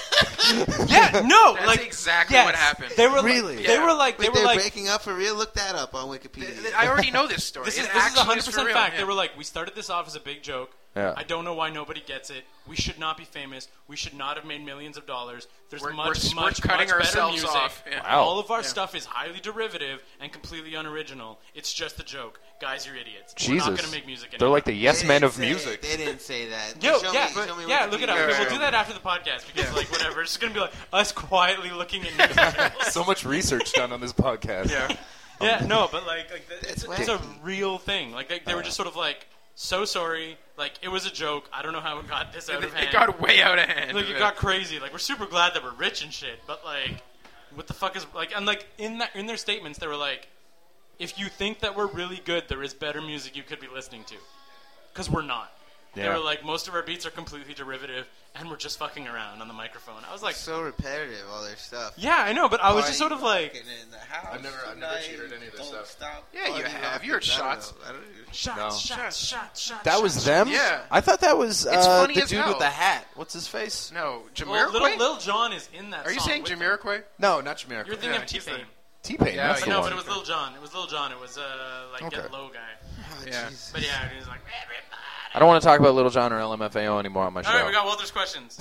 Yeah, no, That's like exactly yes. what happened. They were Really? They were like Wait, they're breaking up for real? Look that up on Wikipedia. I already know this story. This is It 100% actually is for real, fact. yeah. They were like, we started this off as a big joke. Yeah. I don't know why nobody gets it. We should not be famous. We should not have made millions of dollars. There's We're much cutting better ourselves music. off. Yeah. Wow. All of our stuff is highly derivative and completely unoriginal. It's just a joke. Guys, you're idiots. We're not Jesus. going to make music They're anymore. like the yes They men didn't of say- music. They didn't say that. Yo, Show yeah, me, but, show me yeah, look it up. Wikipedia. We'll do that after the podcast because, like, whatever. It's just going to be like us quietly looking at music. So much research done on this podcast. Yeah. Yeah, no, but like it's That's a real thing. Like they were just sort of like, so sorry. Like it was a joke. I don't know how it got this out of hand. It got way out of hand. Like it got crazy. Like we're super glad that we're rich and shit. But like, what the fuck is like? And like in their statements, they were like, if you think that we're really good, there is better music you could be listening to, because we're not. They Yeah. were like, most of our beats are completely derivative, and we're just fucking around on the microphone. I was like, So repetitive, all their stuff. yeah, I know, but I was just sort of like, Fucking in the house I've never tonight, cheated any of this don't stuff. Stop Yeah, you partying have. rock You heard it. I don't shots. know. I don't know. shots. That was them? Yeah. I thought that was It's funny the as dude hell. with the hat. What's his face? No, well, Jamiroquai? Lil Jon is in that. Are you song saying with them. Jamiroquai? No, not Jamiroquai. You're thinking Yeah, of he's T-Pain. T-Pain. Yeah, that's I the No, one. but it was Lil Jon. It was Lil Jon. It was like Okay. Get Low guy. Yeah. But yeah, he was like, I don't want to talk about Little John or LMFAO anymore on my show. all right, we got Walter's questions.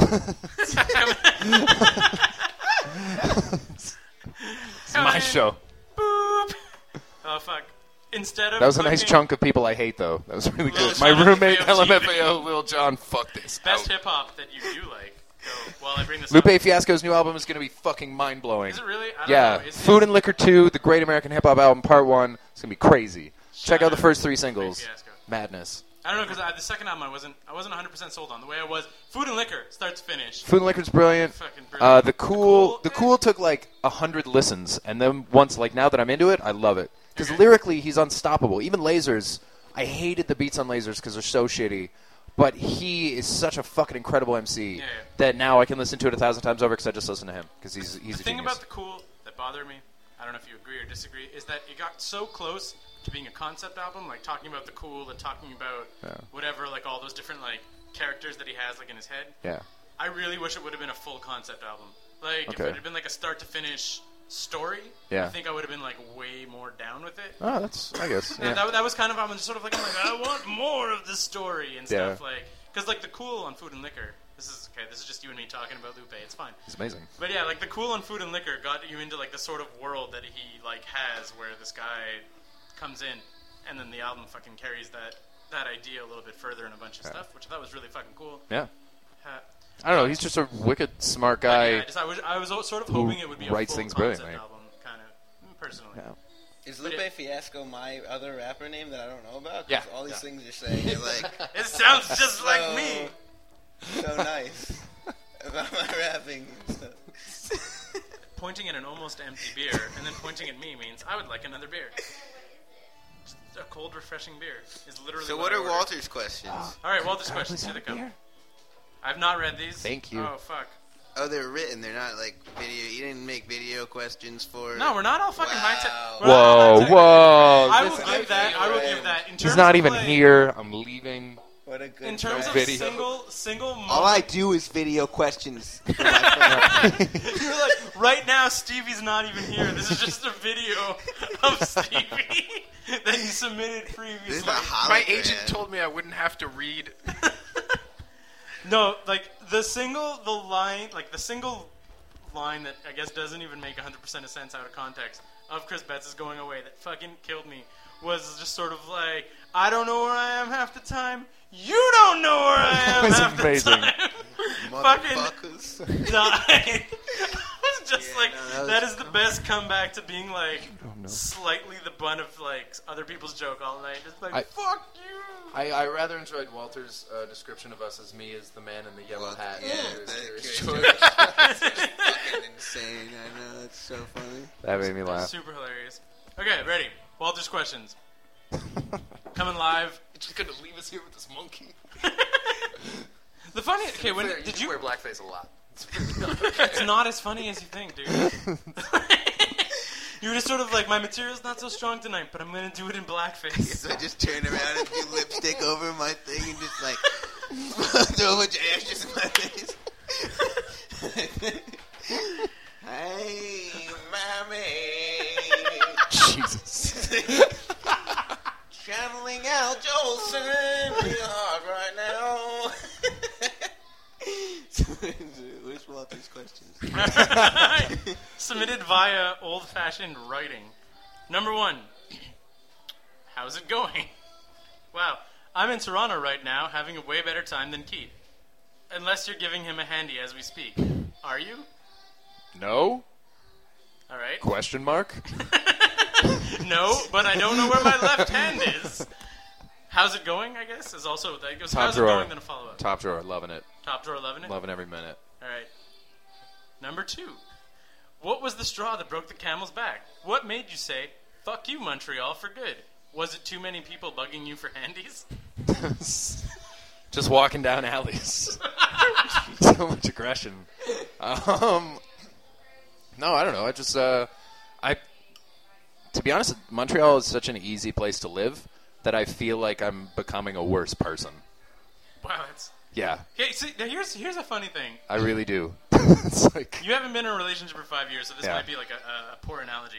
It's my show. Boop. Oh fuck! Instead of That was a nice fucking chunk of people I hate, though. That was really Lil good. My Jon, roommate, LMFAO, LMFAO, Lil John, fuck this. best Out. hip hop that you do like. So while I bring this Lupe up, Fiasco's new album is going to be fucking mind-blowing. is it really? I don't Yeah. know. Food and Liquor 2, The Great American Hip Hop Album, Part 1. It's going to be crazy. Check out the first 3 singles. Fiasco. Madness. I don't know because the second album I wasn't 100% sold on. The way I was, Food and Liquor, start to finish. Food and Liquor's brilliant. Fucking brilliant. The Cool took like 100 listens, and then once, like now that I'm into it, I love it. Because lyrically, he's unstoppable. Even Lasers, I hated the beats on Lasers because they're so shitty. But he is such a fucking incredible MC Yeah. that now I can listen to it 1,000 times over because I just listen to him because he's The a thing genius. about the Cool that bothered me, I don't know if you agree or disagree, is that it got so close to being a concept album, like talking about the Cool and talking about whatever, like all those different like characters that he has like in his head. Yeah. I really wish it would have been a full concept album. Like if Okay. it had been like a start to finish story, Yeah. I think I would have been like way more down with it. Oh, that's, I guess. And Yeah. that was kind of, I'm just sort of like, I want more of the story and stuff. Yeah. Like, because like the Cool on Food and Liquor, this is just you and me talking about Lupe, it's fine. It's amazing. But yeah, like the Cool on Food and Liquor got you into like the sort of world that he like has, where this guy comes in, and then the album fucking carries that idea a little bit further in a bunch of stuff, which I thought was really fucking cool. Yeah. Uh, I don't know. He's just a wicked smart but guy. yeah, I was sort of who hoping it would be a writes full things concept brilliantly. album, kind of personally. Yeah. Is But Lupe Fiasco my other rapper name that I don't know about? 'Cause Yeah. all these things you're saying are like It sounds just like me. so nice about my rapping. Pointing at an almost empty beer and then pointing at me means I would like another beer. Just a cold, refreshing beer is literally. So what what I are ordered. Walter's questions? All right, Walter's questions. Here they come. I've not read these. Thank you. Oh fuck. Oh, they're written. They're not like video. You didn't make video questions for. No, we're not all fucking high tech. Whoa, whoa. I will This- give that. I will give that. In terms He's not of, even like, here. I'm leaving. What a good. In terms of Video. single moment. all I do is video questions. For my friends. You're like, right now, Stevie's not even here. This is just a video of Stevie that he submitted This previously. is a hologram. My agent told me I wouldn't have to read. No, like the single line that I guess doesn't even make 100% of sense out of context of Chris Betts is going away that fucking killed me was just sort of like, I don't know where I am half the time. You don't know where I am That's half amazing. the time. Fucking Motherfuckers. die. I was just Yeah, like, no, that was is the best comeback to being like slightly the butt of like other people's joke all night. Just like, fuck you. I rather enjoyed Walter's description of us as me as the man in the yellow Well, hat. yeah, It was that- very short. Fucking insane. I know. It's so funny. That made me laugh. Super hilarious. Okay, ready. Walter's questions. Coming live. You're just gonna leave us here with this monkey. The funny. Okay, when did you? wear blackface a lot? It's not as funny as you think, dude. You were just sort of like, my material's not so strong tonight, but I'm gonna do it in blackface. So I just turn around and do lipstick over my thing and just like throw a bunch of ashes in my face. Hey, mommy. Jesus. Channeling Al Jolson in your heart right now. Where's Walter's questions? Submitted via old-fashioned writing. Number 1. How's it going? Wow, I'm in Toronto right now, having a way better time than Keith. Unless you're giving him a handy as we speak. Are you? No? All right. Question mark? No, but I don't know where my left hand is. How's it going, I guess, is also... That goes, Top how's drawer. it going, then a follow-up. Top drawer, loving it. Top drawer, loving it? Loving every minute. All right. Number 2. What was the straw that broke the camel's back? What made you say, fuck you, Montreal, for good? Was it too many people bugging you for handies? Just walking down alleys. So much aggression. No, I don't know. I just, to be honest, Montreal is such an easy place to live that I feel like I'm becoming a worse person. Wow, that's... Yeah, Okay, see, now here's a funny thing. I really do. It's like, You haven't been in a relationship for 5 years, so this Yeah. might be like a poor analogy.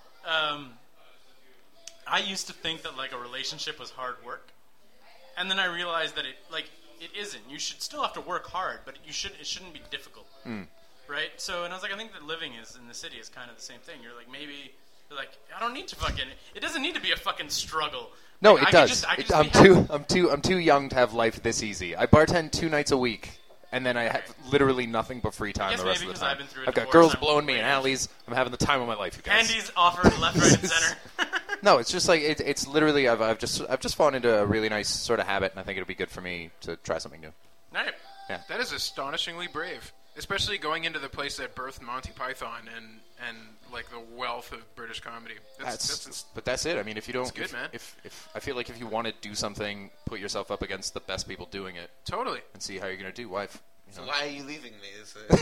I used to think that like a relationship was hard work, and then I realized that it isn't. You should still have to work hard, but it shouldn't be difficult, right? So, and I was like, I think that living in the city is kind of the same thing. You're like, maybe you're like, I don't need to fucking. It doesn't need to be a fucking struggle. no, Like, it I does. could just be I'm too young to have life this easy. I bartend 2 nights a week, and then I have literally nothing but free time guess the rest maybe of the 'cause time. I've been through a I've got divorce, girls I'm blowing me in way alleys. I'm having the time of my life, you guys. Handies offered left, right, and center. No, it's just like it's literally I've just fallen into a really nice sort of habit, and I think it'll be good for me to try something new. Right. That is astonishingly brave, especially going into the place that birthed Monty Python and like the wealth of British comedy. But that's it. I mean, if you don't, good, man. If I feel like if you want to do something, put yourself up against the best people doing it, totally. and see how you're gonna do. Why? So why are you leaving me?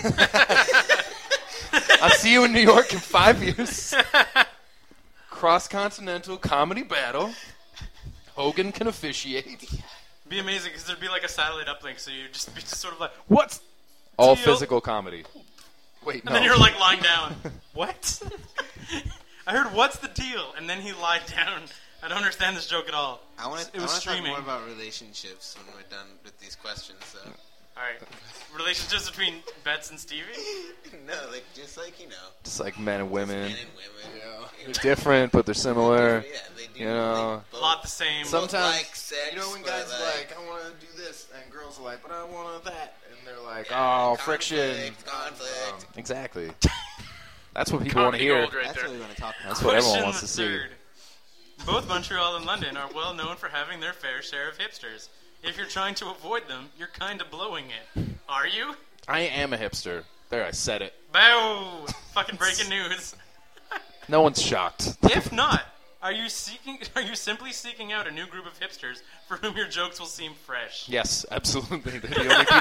I'll see you in New York in 5 years. Cross-continental comedy battle. Hogan can officiate. Be amazing because there'd be like a satellite uplink, so you'd just be sort of like, what's All deal? physical comedy. Wait, And no. then you're like lying down. What? I heard, what's the deal? And then he lied down. I don't understand this joke at all. I want It to was talk streaming. more about relationships when we're done with these questions. So. All right. Relationships between Betts and Stevie? No, like just like Just like men and women. men and women. They're different, but they're similar. Yeah, they do. You know. they A both- lot the same. Some- both Sometimes- like sex, You know when but, guys are like, I want to do this, and girls are like, but I want that, and they're like, Oh, conflict, friction. conflict. Exactly. That's what people want to Comedy hear. gold right That's there. what we want to talk about. That's what everyone Question wants the to see. third. Both Montreal and London are well known for having their fair share of hipsters. If you're trying to avoid them, you're kind of blowing it. Are you? I am a hipster. There, I said it. Bow! Fucking breaking news. No one's shocked. If not, are you simply seeking out a new group of hipsters for whom your jokes will seem fresh? Yes, absolutely. They're the only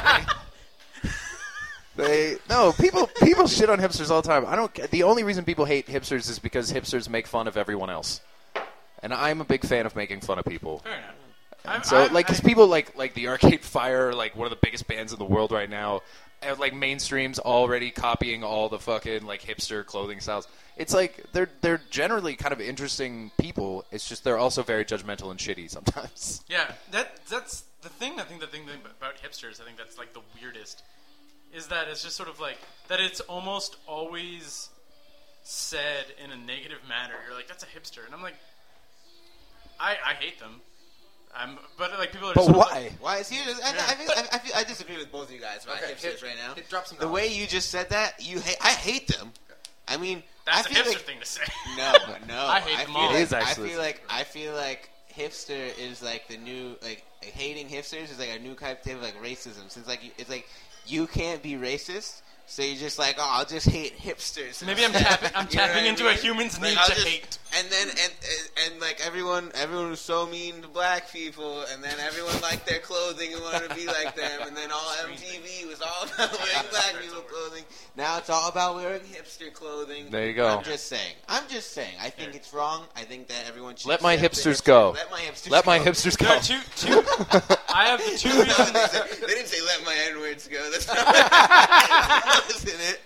people. People shit on hipsters all the time. I don't. The only reason people hate hipsters is because hipsters make fun of everyone else, and I'm a big fan of making fun of people. Fair enough. So, because people like the Arcade Fire, like one of the biggest bands in the world right now, and, like mainstream's already copying all the fucking like hipster clothing styles. It's like they're generally kind of interesting people. It's just they're also very judgmental and shitty sometimes. Yeah, that's the thing. I think the thing about hipsters, I think that's like the weirdest, is that it's just sort of like that it's almost always said in a negative manner. You're like, that's a hipster, and I'm like, I hate them. But like people are. But sort of why? like- Why is he? I disagree with both of you guys about hipsters right now. drop some The way you just said that, I hate them. I mean, That's I a feel hipster like, thing to say. No. I hate them feel all. Like, It is actually. I feel like hipster is like the new hating hipsters is like a new type of like racism. So it's like you can't be racist, so you're just like, oh, I'll just hate hipsters. Maybe I'm instead. tapping You know what I into mean? a human's Like, need I'll to just- hate. And and like everyone was so mean to black people, and then everyone liked their clothing and wanted to be like them, and then all MTV was all about wearing black people clothing. Now it's all about wearing hipster clothing. There you go. I'm just saying. I think it's wrong. I think that everyone should Let my accept hipsters the go. Let my hipsters Let go. my hipsters There go. are two. I have the 2 reasons. They didn't say let my N-words go. That's not that wasn't it.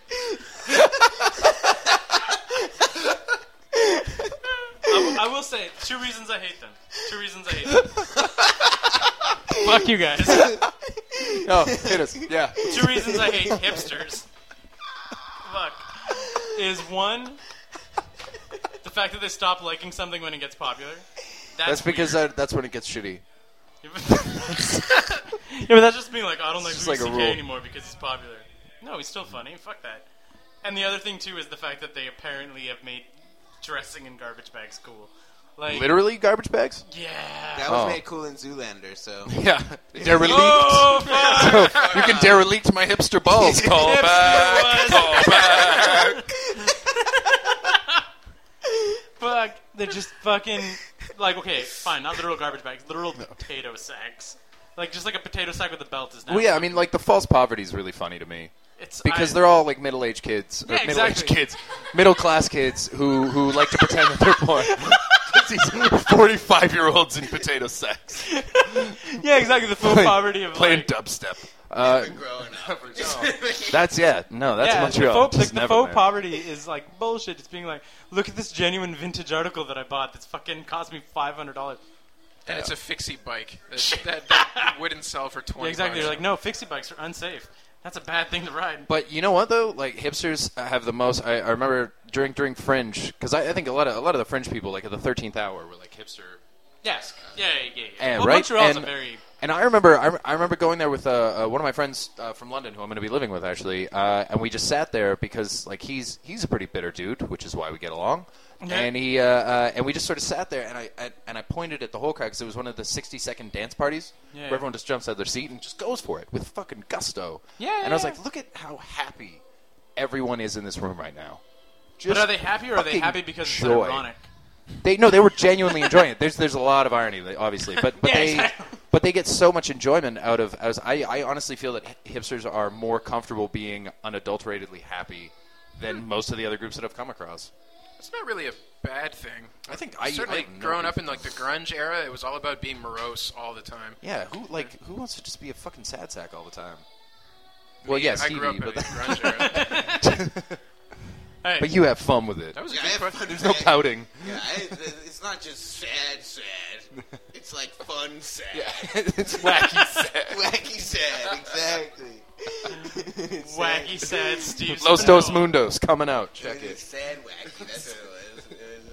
I will say 2 reasons I hate them. 2 reasons I hate them. Fuck you guys. No, hit us. Yeah. 2 reasons I hate hipsters. Fuck. Is 1, the fact that they stop liking something when it gets popular. That's because weird. that's when it gets shitty. Yeah, but that's just being like, I don't like It's Louis just like a C.K. rule. anymore because he's popular. No, he's still funny. Fuck that. And the other thing, too, is the fact that they apparently have made dressing in garbage bags cool. Like, Literally garbage bags? yeah. That was Oh. made cool in Zoolander, so. Yeah. Derelict. Oh, fuck! So you can derelict my hipster balls. Call Hipster back. was- Call back. Fuck. They're just fucking... Like, okay, fine, not literal garbage bags. Literal potato sacks. Like, just like a potato sack with a belt is now. Well, yeah, I mean, like, the false poverty is really funny to me. It's, Because they're all, like, middle-aged kids. Or Yeah, middle-aged exactly. kids. Middle-class kids who like to pretend that they're poor. These 45-year-olds in potato sacks. Yeah, exactly. The full poverty of, Playing like... dubstep. Growing up. That's Yeah, Montreal. the Just the never faux there. poverty is like bullshit. It's being like, look at this genuine vintage article that I bought that's fucking cost me $500. And it's a fixie bike that wouldn't sell for 20. Yeah, exactly. bucks. They're like, no, fixie bikes are unsafe. That's a bad thing to ride. But you know what though? Like hipsters have the most. I remember during Fringe, because I think a lot of the Fringe people, like at the 13th hour, were like hipster. Yes. Yeah. And, Well, right? Montreal's And- a very... And I remember going there with one of my friends from London, who I'm going to be living with actually, and we just sat there because like he's a pretty bitter dude, which is why we get along. Okay. And he and we just sort of sat there, and I pointed at the whole crowd because it was one of the 60-second dance parties Yeah. where everyone just jumps out of their seat and just goes for it with fucking gusto. Yeah, And I was yeah. like, look at how happy everyone is in this room right now. But Just are they happy or are they fucking happy because joy. it's ironic? They were genuinely enjoying it. There's a lot of irony, obviously, but Yeah, they exactly. but they get so much enjoyment out of. I honestly feel that hipsters are more comfortable being unadulteratedly happy than most of the other groups that I've come across. It's not really a bad thing. I think Certainly, I have no growing up beef. in like the grunge era, it was all about being morose all the time. Yeah, who wants to just be a fucking sad sack all the time? Well, yes, I grew up Stevie, in but the grunge era. Hey, but you have fun with it. That was a Yeah, good I have question. fun There's with no it. pouting. Yeah, it's not just sad. It's like fun sad. It's wacky sad. Wacky sad, exactly. It's sad. wacky, sad Steve Los Spinell. Dos Mundos coming out. Check It's it. sad wacky. That's what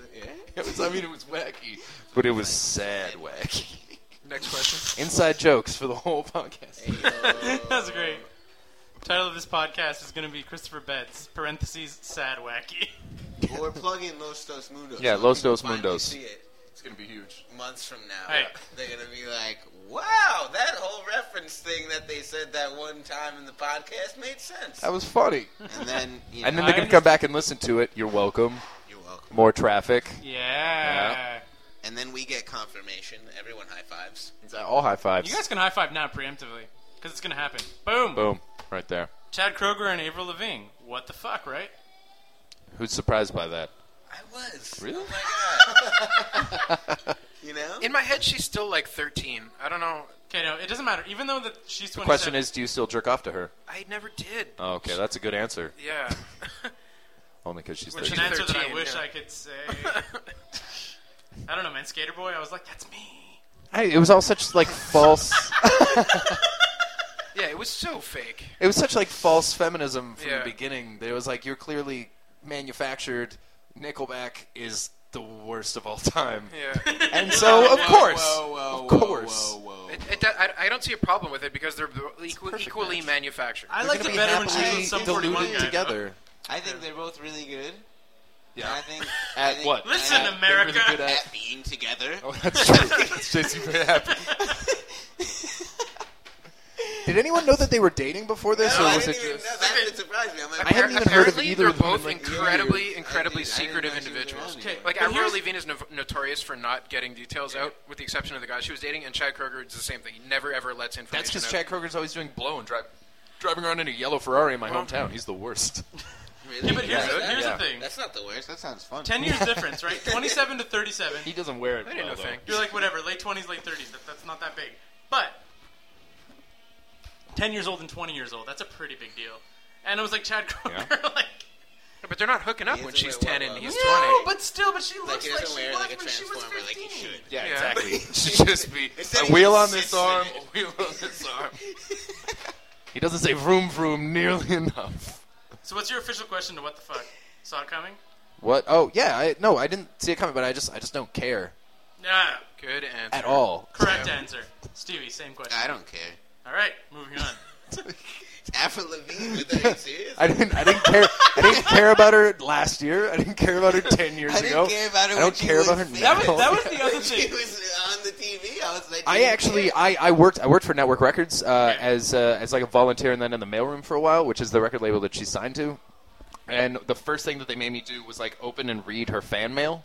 it was. It was wacky, but it was sad wacky. Next question. Inside jokes for the whole podcast. Yeah. That's great. Title of this podcast is going to be Christopher Betts, parentheses, sad wacky. Well, we're plugging Los Dos Mundos. Yeah, When Los people Dos finally Mundos. see it It's gonna be huge. months from now. Hey. They're gonna be like, "Wow, that whole reference thing that they said that one time in the podcast made sense." That was funny. And then, And then I they can come back and listen to it. You're welcome. you're welcome. More traffic. Yeah. And then we get confirmation. Everyone high fives. All high fives. You guys can high five now preemptively, because it's going to happen. Boom. Boom. Right there. Chad Kroger and Avril Lavigne. What the fuck, right? Who's surprised by that? I was. Really? Oh my god. You know? In my head, she's still like 13. I don't know. Okay, no, it doesn't matter. Even though that she's 27. The question is, do you still jerk off to her? I never did. Oh, okay, that's a good answer. Yeah. Only because she's Which 13. an answer that I 13, wish yeah. I could say. I don't know, man. Skater Boy, I was like, that's me. It was all such like false. Yeah, it was so fake. It was such like false feminism from Yeah. the beginning. It was like you're clearly manufactured. Nickelback is the worst of all time. Yeah. And so, of course, Whoa, of course. whoa. I don't see a problem with it because they're equally match. manufactured. I They're liked gonna it be better when she was happily with some 41 diluted guy. together. I think they're both really good. Yeah. And I think At I think- what? Listen, at- America. They're really good at being together. Oh, that's true. That's JC very happy. Did anyone know that they were dating before this, No, or I was it didn't even just? know. That surprised me. I'm like, I hadn't even heard of Apparently, either of they're them in, both like, incredibly I didn't know secretive she was individuals. around Okay, Like but Avril here's- Lavigne is notorious for not getting details out, with the exception of the guy she was dating, and Chad Kroeger is the same thing. He never ever lets information That's because out. Chad Kroger's always doing blow and driving around in a yellow Ferrari in my hometown. He's the worst. really? Yeah, but here's Yeah. the thing. That's not the worst. That sounds fun. 10 years difference, right? 27 to 37. He doesn't wear it. I didn't know well, thing. You're like, whatever, late 20s, late 30s. That's not that big. But 10 years old and 20 years old, that's a pretty big deal. And it was like Chad Kroeger, like... But they're not hooking up He when doesn't she's wear 10 and well, he's No, 20. but still, but she looks he like doesn't she wear was like a when she was transformer 15. like he should. Yeah, Yeah. exactly. It should just be Instead a he wheel just on this sits in arm, it. a wheel on this arm. He doesn't say vroom vroom nearly enough. So what's your official question to What the Fuck? Saw it coming? What? Oh yeah, I didn't see it coming, but I just don't care Yeah. Good answer. at all. Correct answer. Stevie, same question. I don't care. All right, moving on. Avril Lavigne, are you serious? I didn't care. I didn't care about her last year. I didn't care about her 10 years I ago. didn't care about her I when don't she care was about her famous. now. That was the other She thing. was on the TV. I was like, I actually I worked for Network Records as like a volunteer and then in the mailroom for a while, which is the record label that she signed to. And the first thing that they made me do was like open and read her fan mail.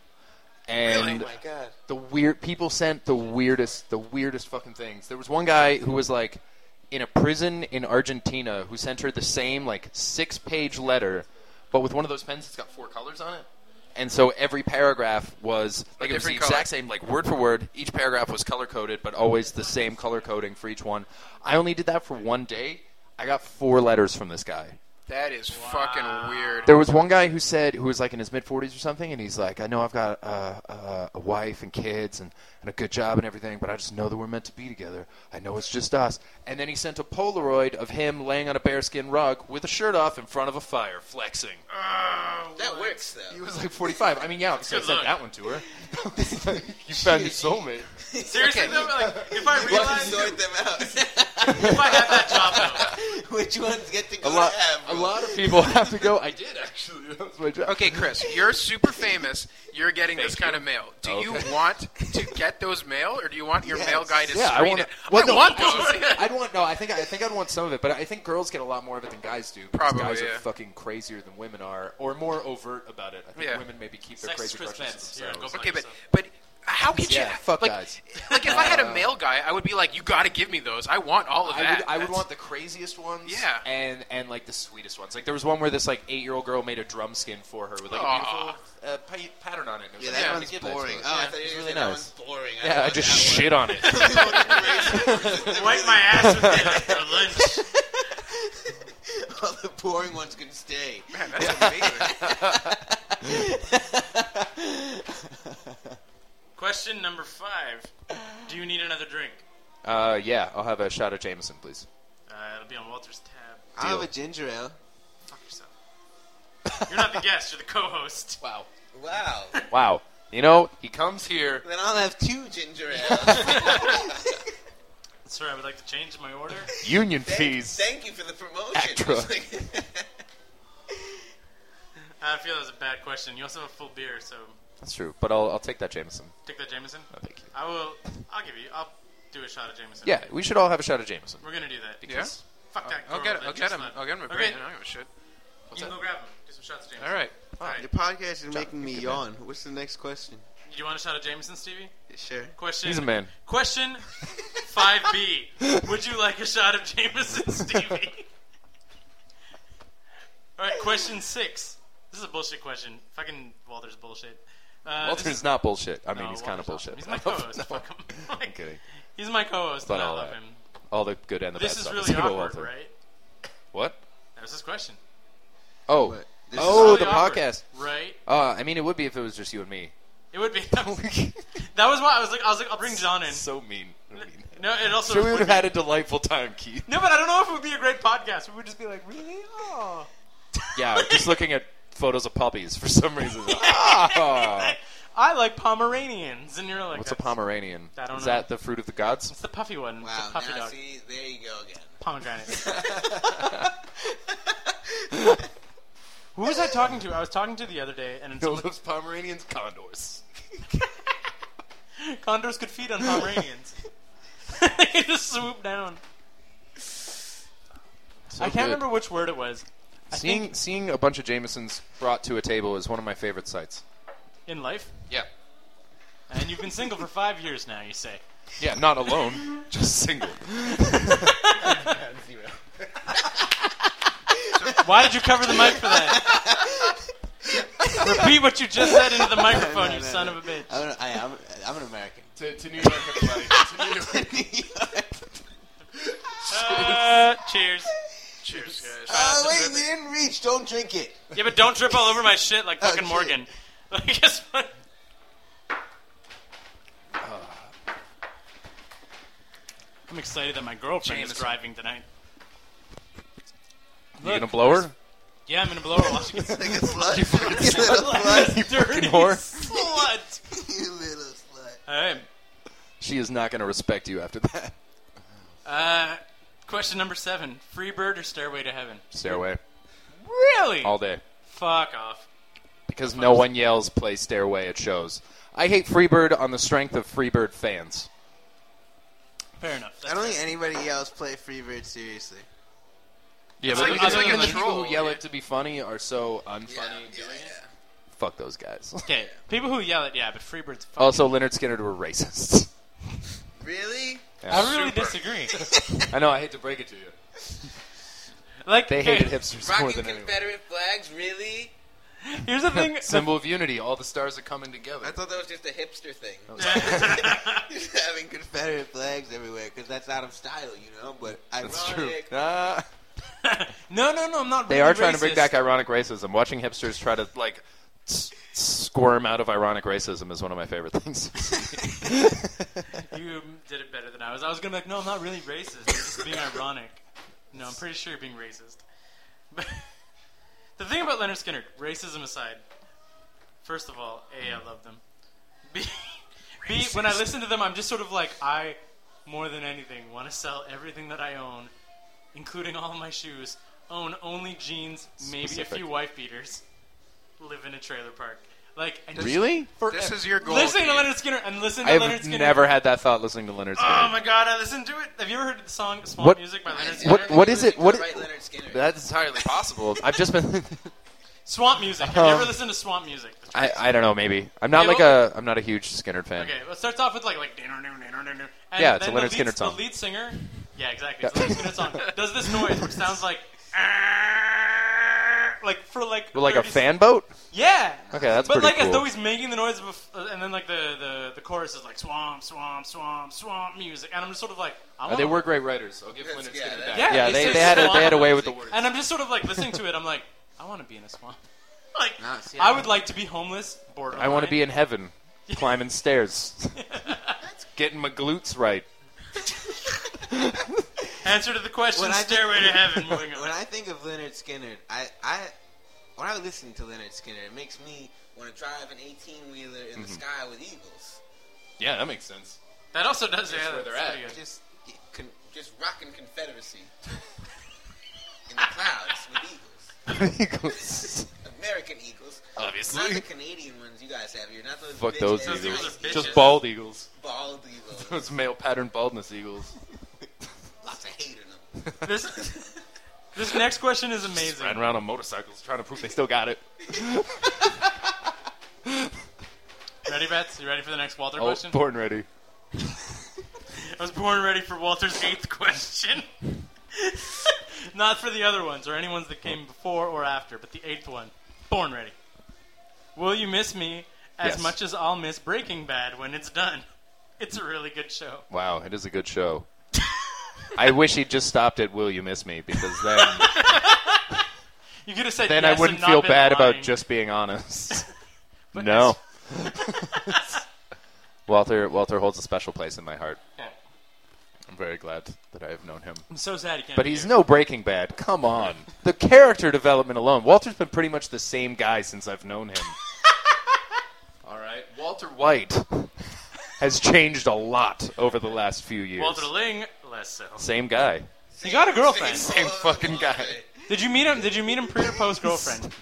And Oh my god. the weird people sent the weirdest fucking things. There was one guy who was like in a prison in Argentina who sent her the same like 6-page letter, but with one of those pens that's got 4 colors on it. And so every paragraph was like it was the different exact color. same, like word for word. Each paragraph was color coded, but always the same color coding for each one. I only did that for one day. I got 4 letters from this guy. That is fucking weird. There was one guy who was like in his mid-40s or something, and he's like, I know I've got a wife and kids and a good job and everything, but I just know that we're meant to be together. I know it's just us. And then he sent a Polaroid of him laying on a bearskin rug with a shirt off in front of a fire, flexing. That works though. He was like 45. I mean, yeah, so I Good sent look. that one to her. You found your soulmate. Seriously, though, like, if I realized... Sort them out. If I had that job, though... Which ones get to go A lot, to a lot of people have to go. I did, actually. That was my job. Okay, Chris, you're super famous. You're getting this kind of mail. Do you want to get those mail, or do you want your mail guy to Yeah, I screen want. it? Well, I no, want those. I'd want. No, I think I'd want some of it, but I think girls get a lot more of it than guys do. Because Probably, guys yeah. are fucking crazier than women are, or more overt about it. I think Yeah. women maybe keep their Sex crazy Chris crushes Vance. to Here, themselves. go Okay, play but how could you? Yeah, fuck like, guys. Like if I had a mail guy, I would be like, you got to give me those. I want all of that. I would That's- want the craziest ones, Yeah. and like the sweetest ones. Like there was one where this like 8-year-old girl made a drum skin for her with like a Aw. beautiful pattern on it. And it was Yeah, like, that I'm one's gonna give that to boring. her. Oh, I Yeah, thought you it was were really saying nice. that one's boring. Yeah, I just shit on it. Wipe my ass with it for lunch. All the boring ones can stay. Man, that's amazing. Question number 5. Do you need another drink? Yeah, I'll have a shot of Jameson, please. It'll be on Walter's tab. I'll have a ginger ale. Fuck yourself. You're not the guest. You're the co-host. Wow. Wow. Wow. You know, he comes here. Then I'll have 2 ginger ales. Sir, I would like to change my order. Union fees. Thank you for the promotion. Actra. I feel that was a bad question. You also have a full beer, so That's true, but I'll take that Jameson. take that Jameson. No, thank you. I'll do a shot of Jameson. Yeah, we should all have a shot of Jameson. We're gonna do that. Because Fuck that. I'll girl get that I'll get just him. left. I'll get him a Okay. brain. I don't give a shit. You can go grab him. Do some shots of Jameson. All right. Your podcast is making me yawn. What's the next question? Do you want a shot of Jameson, Stevie? Sure. Question. he's a man. Question 5B. Would you like a shot of Jameson, Stevie? All right. Question 6. This is a bullshit question. Fucking Walter's bullshit. Walter's not bullshit. I mean, No, he's kind of Walter's bullshit. not. He's my co-host. No, Fuck him. I'm Like, kidding. he's my co-host, But and I all love that. him. All the good and the This bad is stuff. really Let's go to awkward, Walter. right? What? That was his question. Oh. What? This Oh, Really the awkward, podcast. right? I mean, it would be if it was just you and me. It would be. That was why I was like, I'll bring John in. So mean. No, it also Sure, we would would have be- had a delightful time, Keith. No, but I don't know if it would be a great podcast. We would just be like, really? Oh. Yeah, just looking at photos of puppies for some reason. Ah. I like Pomeranians, and you're like, What's a "That's- Pomeranian? I don't Is know. that the fruit of the gods? It's the puffy one. It's Wow. a puffy Now, dog. see, there you go again. Pomegranate. Who was I talking to? I was talking to the other day, and No, those Pomeranians, condors. condors could feed on Pomeranians. They just swoop down. So I can't good. remember which word it was. I think Seeing a bunch of Jamesons brought to a table is one of my favorite sights. in life, Yeah. and you've been single for 5 years now. You say. Yeah, not alone, just single. Why did you cover the mic for that? Repeat what you just said into the microphone, you son of a bitch. I'm an American. To New York, everybody. To New York. Cheers. Cheers, guys. Oh, wait, we didn't reach. Don't drink it. Yeah, but don't trip all over my shit like fucking shit. Morgan. Like, guess what? I'm excited that my girlfriend is Jameson. driving tonight. You gonna blow her? Yeah, I'm gonna blow her while she gets Like a slut. You fucking You little slut. dirty whore. slut. You little slut. All right. She is not gonna respect you after that. Question number 7: Freebird or Stairway to Heaven? Stairway. Really? All day. Fuck off. Because no one yells play Stairway at shows. I hate Freebird on the strength of Freebird fans. Fair enough. I don't think anybody else play Freebird seriously. Yeah, but but it's like even a the people troll, who yell yeah. it to be funny are so unfunny. Fuck those guys. Okay, people who yell at but Freebird's fucking... Also, Leonard Skinner were racists. Really? I really disagree. I know, I hate to break it to you. Like, They okay, hated hipsters more Rocking than anyone. Confederate flags? Really? Here's the thing. Symbol of unity. All the stars are coming together. I thought that was just a hipster thing. Just having Confederate flags everywhere because that's out of style, you know. But That's true. ironic. No, I'm not. They really are trying to bring racist. back ironic racism. Watching hipsters try to, like, squirm out of ironic racism is one of my favorite things. You did it better than I was. I was gonna be like, no, I'm not really racist. I'm just being ironic. No, I'm pretty sure you're being racist. But the thing about Leonard Skinner, racism aside, first of all, A, I love them. B, when I listen to them, I'm just sort of like, I, more than anything, want to sell everything that I own, including all of my shoes, own only jeans, maybe Specific. a few wife beaters, live in a trailer park. Like, and just Really? This is your goal. listen to Steve. Leonard Skinner and listen to Leonard I've Skinner. never had that thought listening to Leonard Skinner. Oh my god, I listened to it. Have you ever heard the song Swamp Music by Leonard Skinner? What is it? What? Right, Leonard Skinner. That's entirely possible. I've just been. Swamp Music. Have you ever listened to Swamp Music? I don't know. Maybe I'm not Yeah, I'm not a huge Skinner fan. Okay, well, it starts off with like and Yeah, it's a then Leonard the Skinner lead, song. The lead singer, yeah, exactly. It's a Leonard Skinner song. Does this noise which sounds like for like Well, like a 30 fan boat. Yeah. Okay, that's but pretty like cool. as though he's making the noise of and then like the chorus is like swamp music, and I'm just sort of like They were great writers. I'll give Yes, Leonard yeah, Skinner that- that. Yeah, Yeah, they they said had a way with the swamp. words. And I'm just sort of like listening to it. I'm like, I want to be in a swamp. Like, No, see, I would like to be homeless, borderline. I want to be in heaven, climbing stairs, getting my glutes right. Answer to the question: When I think- Stairway to Heaven. Moving on. When I think of Leonard Skinner, when I listen to Leonard Skinner, it makes me want to drive an 18-wheeler in the sky with eagles. Yeah, that makes sense. That also does. Yeah, where they're that's at. pretty good. Just rocking Confederacy in the clouds with eagles. American eagles. Obviously. Not the Canadian ones you guys have here. Not those Fuck bitch those ass Those eagles. eagles are nice bitches. Just bald eagles. bald eagles. Those male pattern baldness eagles. Lots of hate in them. This next question is amazing. Riding around on motorcycles trying to prove they still got it. Ready, Bets? You ready for the next Walter Oh, question? born ready. I was born ready for Walter's 8th question. Not for the other ones or any ones that came before or after, but the 8th one. Born ready. Will you miss me as Yes. much as I'll miss Breaking Bad when it's done? It's a really good show. Wow, it is a good show. I wish he'd just stopped at "Will you miss me?" because then You could have said then yes I wouldn't and not feel been bad lying. about just being honest. But No. Walter holds a special place in my heart. Yeah. I'm very glad that I have known him. I'm so sad he can't But be he's here. no Breaking Bad. Come on. The character development alone. Walter's been pretty much the same guy since I've known him. All right. Walter White has changed a lot over the last few years. Walter Ling, less so. Same guy. He got a girlfriend. Same fucking guy. Did you meet him? Did you meet him pre or post girlfriend?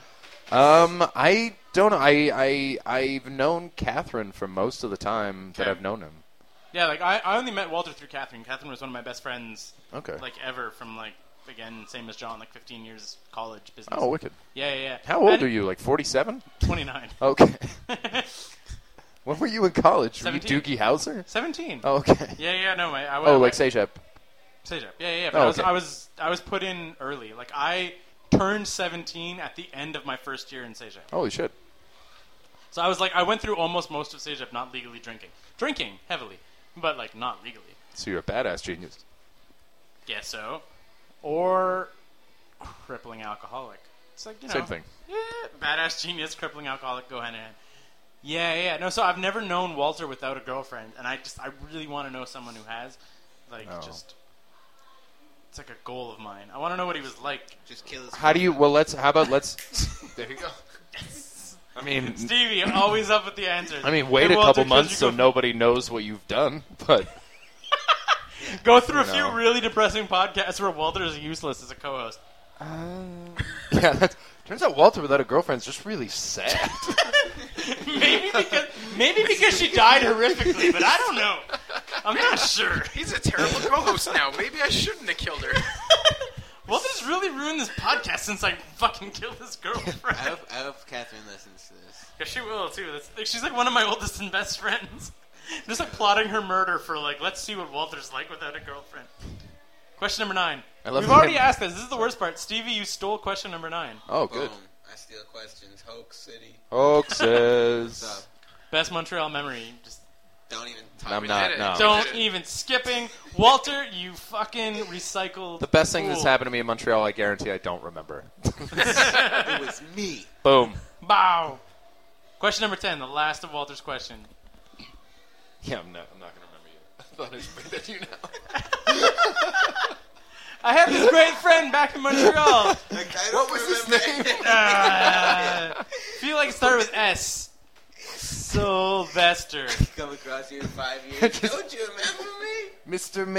I don't know. I've known Catherine for most of the time that Okay. I've known him. Yeah, like I only met Walter through Catherine. Catherine was one of my best friends, Okay. like ever from like again, same as John, like 15 years college business. Oh, wicked. Yeah. How old And- are you? Like 47? 29. Okay. When were you in college? Were you 17. Doogie Howser? 17. Oh, okay. Yeah, no, I Oh, like Sejep. Sejep. Yeah. But Oh, I okay. was put in early. Like I turned 17 at the end of my first year in Sejep. Holy shit. So I went through almost most of Sejep not legally drinking heavily, but like not legally. So you're a badass genius. Guess so, or crippling alcoholic. It's like Same thing. Yeah, badass genius, crippling alcoholic go hand in hand. Yeah. No, so I've never known Walter without a girlfriend, and I really want to know someone who has. It's like a goal of mine. I want to know what he was like. Just kill his. How about let's. There you go. I mean, Stevie, always up with the answers. I mean, wait Hey, a Walter, couple could months you so go- nobody knows what you've done, but Go through a You few know. really depressing podcasts where Walter is useless as a co-host. yeah. Turns out Walter without a girlfriend is just really sad. Maybe because she died horrifically, but I don't know. I'm not sure. He's a terrible co-host now. Maybe I shouldn't have killed her. Walter's really ruined this podcast since I fucking killed his girlfriend. I hope Catherine listens to this. Yeah, she will too. She's like one of my oldest and best friends. Just like plotting her murder for let's see what Walter's like without a girlfriend. Question number 9. I love We've that. already asked this. This is the worst part. Stevie, you stole question number 9. Oh, good. Boom. I steal questions. Hoax City. Hoaxes. What's up? Best Montreal memory. Just Don't even talk I'm about not. it. No. don't even skipping. Walter, you fucking recycled. The best thing that's fool. happened to me in Montreal, I guarantee I don't remember. It was me. Boom. Bow. Question number 10, the last of Walter's question. Yeah, I'm not going to remember you. I thought I'd bring that to you now. I have this great friend back in Montreal. What was his name? Feel like it started with S. Sylvester. Come across you in 5 years. Don't you remember me?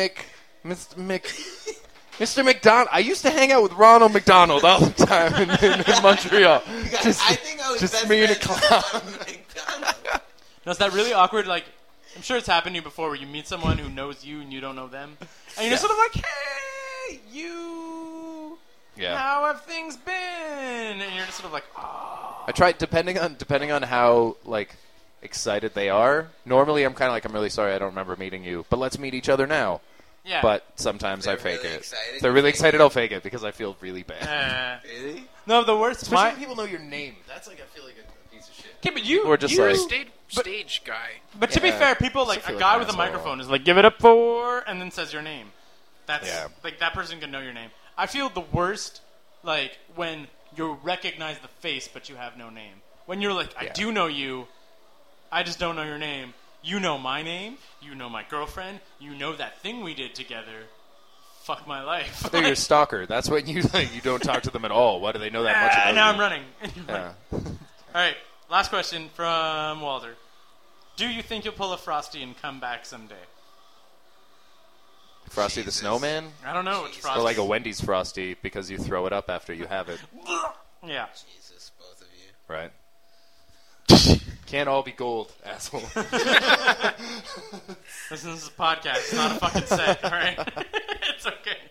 Mr. McDonald. I used to hang out with Ronald McDonald all the time in Montreal. I think I was just best me and a friends clown. with McDonald. Now, is that really awkward? Like, I'm sure it's happened to you before where you meet someone who knows you and you don't know them. And you're just sort of like, hey, you. Yeah. How have things been? And you're just sort of like, oh. I try depending on how excited they are. Normally, I'm kind of like, I'm really sorry, I don't remember meeting you, but let's meet each other now. Yeah. But sometimes I They're fake really it. excited, If they're you really fake excited, I'll fake it because I feel really bad. Really? No, the worst. Especially when people know your name. That's like, I feel like a piece of shit. Okay, but you. Or just you, like- Stage guy. But to be Yeah. fair, people like feel a like guy an with a asshole. microphone is like, give it up for, and then says your name. That's Yeah. like that person can know your name. I feel the worst like when you recognize the face but you have no name. When you're like, I Yeah. do know you, I just don't know your name. You know my name. You know my girlfriend. You know that thing we did together. Fuck my life. They're your stalker. That's when you don't talk to them at all. Why do they know that much about now you? I'm running. Yeah. All right, last question from Walter. Do you think you'll pull a Frosty and come back someday? Frosty the Jesus. Snowman? I don't know. It's Frosty. Or like a Wendy's Frosty because you throw it up after you have it. Yeah. Jesus, both of you. Right. Can't all be gold, asshole. Listen, this is a podcast. It's not a fucking set, all right? It's okay.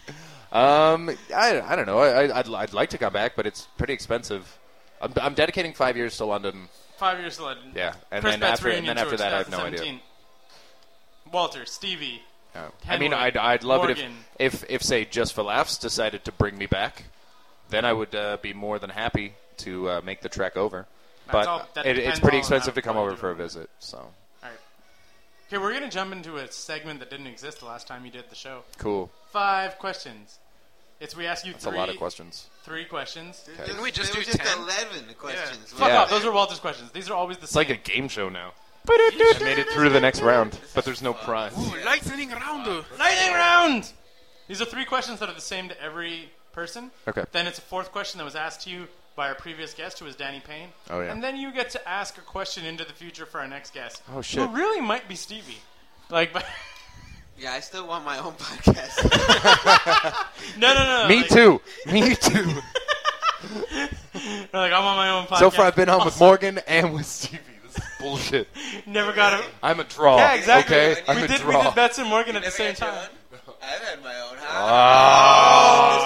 I don't know. I'd like to come back, but it's pretty expensive. I'm dedicating 5 years to London. 5 years to London. Yeah, and Chris then Betts after reunion tour, that, I have no idea. 2017. Walter, Stevie. Yeah. I mean, Henwood, I'd love Morgan. it if say Just for Laughs decided to bring me back. Then I would be more than happy to make the trek over. That's But all- that it's depends pretty all on expensive how to come far over you for a do it. visit. So All right. Okay, we're going to jump into a segment that didn't exist the last time you did the show. cool. 5 questions. We ask you That's a lot of questions. 3 questions. Didn't we just There do was just 10? 11 questions. Fuck Yeah. off. Those are Walter's questions. These are always the It's same. like a game show now. I made it through to the next round, but there's no prize. Lightning round. Lightning round! These are 3 questions that are the same to every person. Okay. Then it's a 4th question that was asked to you by our previous guest, who was Danny Payne. Oh, yeah. And then you get to ask a question into the future for our next guest. Oh, shit. Who really might be Stevie. Like, but Yeah, I still want my own podcast. no. Me like, too. Me too. Like, I'm on my own podcast. So far, I've been on with Also, Morgan and with Stevie. This is bullshit. Never got it. I'm a draw. Yeah, exactly. Okay, I'm We a did draw. Betsy and Morgan at the Never same had your time. own? I've had my own. Ah.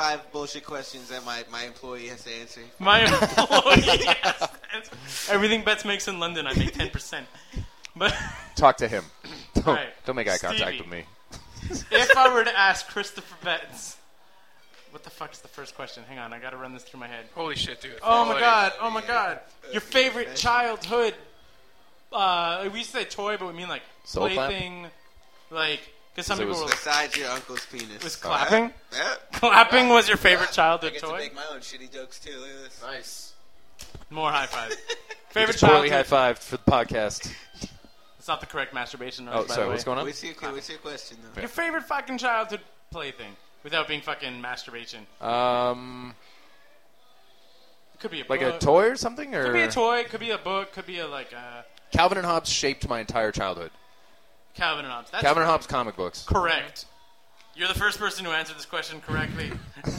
5 bullshit questions that my employee has to answer. My employee has to answer. Everything Betts makes in London, I make 10%. But Talk to him. Right. Don't make eye contact Stevie. with me. if I were to ask Christopher Betts, what the fuck is the first question? Hang on, I gotta run this through my head. Holy shit, dude. Oh my god. Your favorite childhood, we used to say toy, but we mean like Soul clap? plaything, like, because some So it people was- were like, Besides your uncle's penis. was clapping? Yeah. Clapping was your favorite I childhood get to toy? make my own shitty jokes too. Look at this. Nice. More high five. Favorite Just poorly childhood. high-fived for the podcast. It's not the correct masturbation noise, Oh, by sorry, the way. what's going on? What's your question though? Your favorite fucking childhood plaything, without being fucking masturbation. It could be a Like book. a toy or something? Or Could be a toy. Could be a book. Could be a Calvin and Hobbes shaped my entire childhood. Calvin and Hobbes. That's Calvin and Hobbes comic books. correct. You're the first person who answered this question correctly.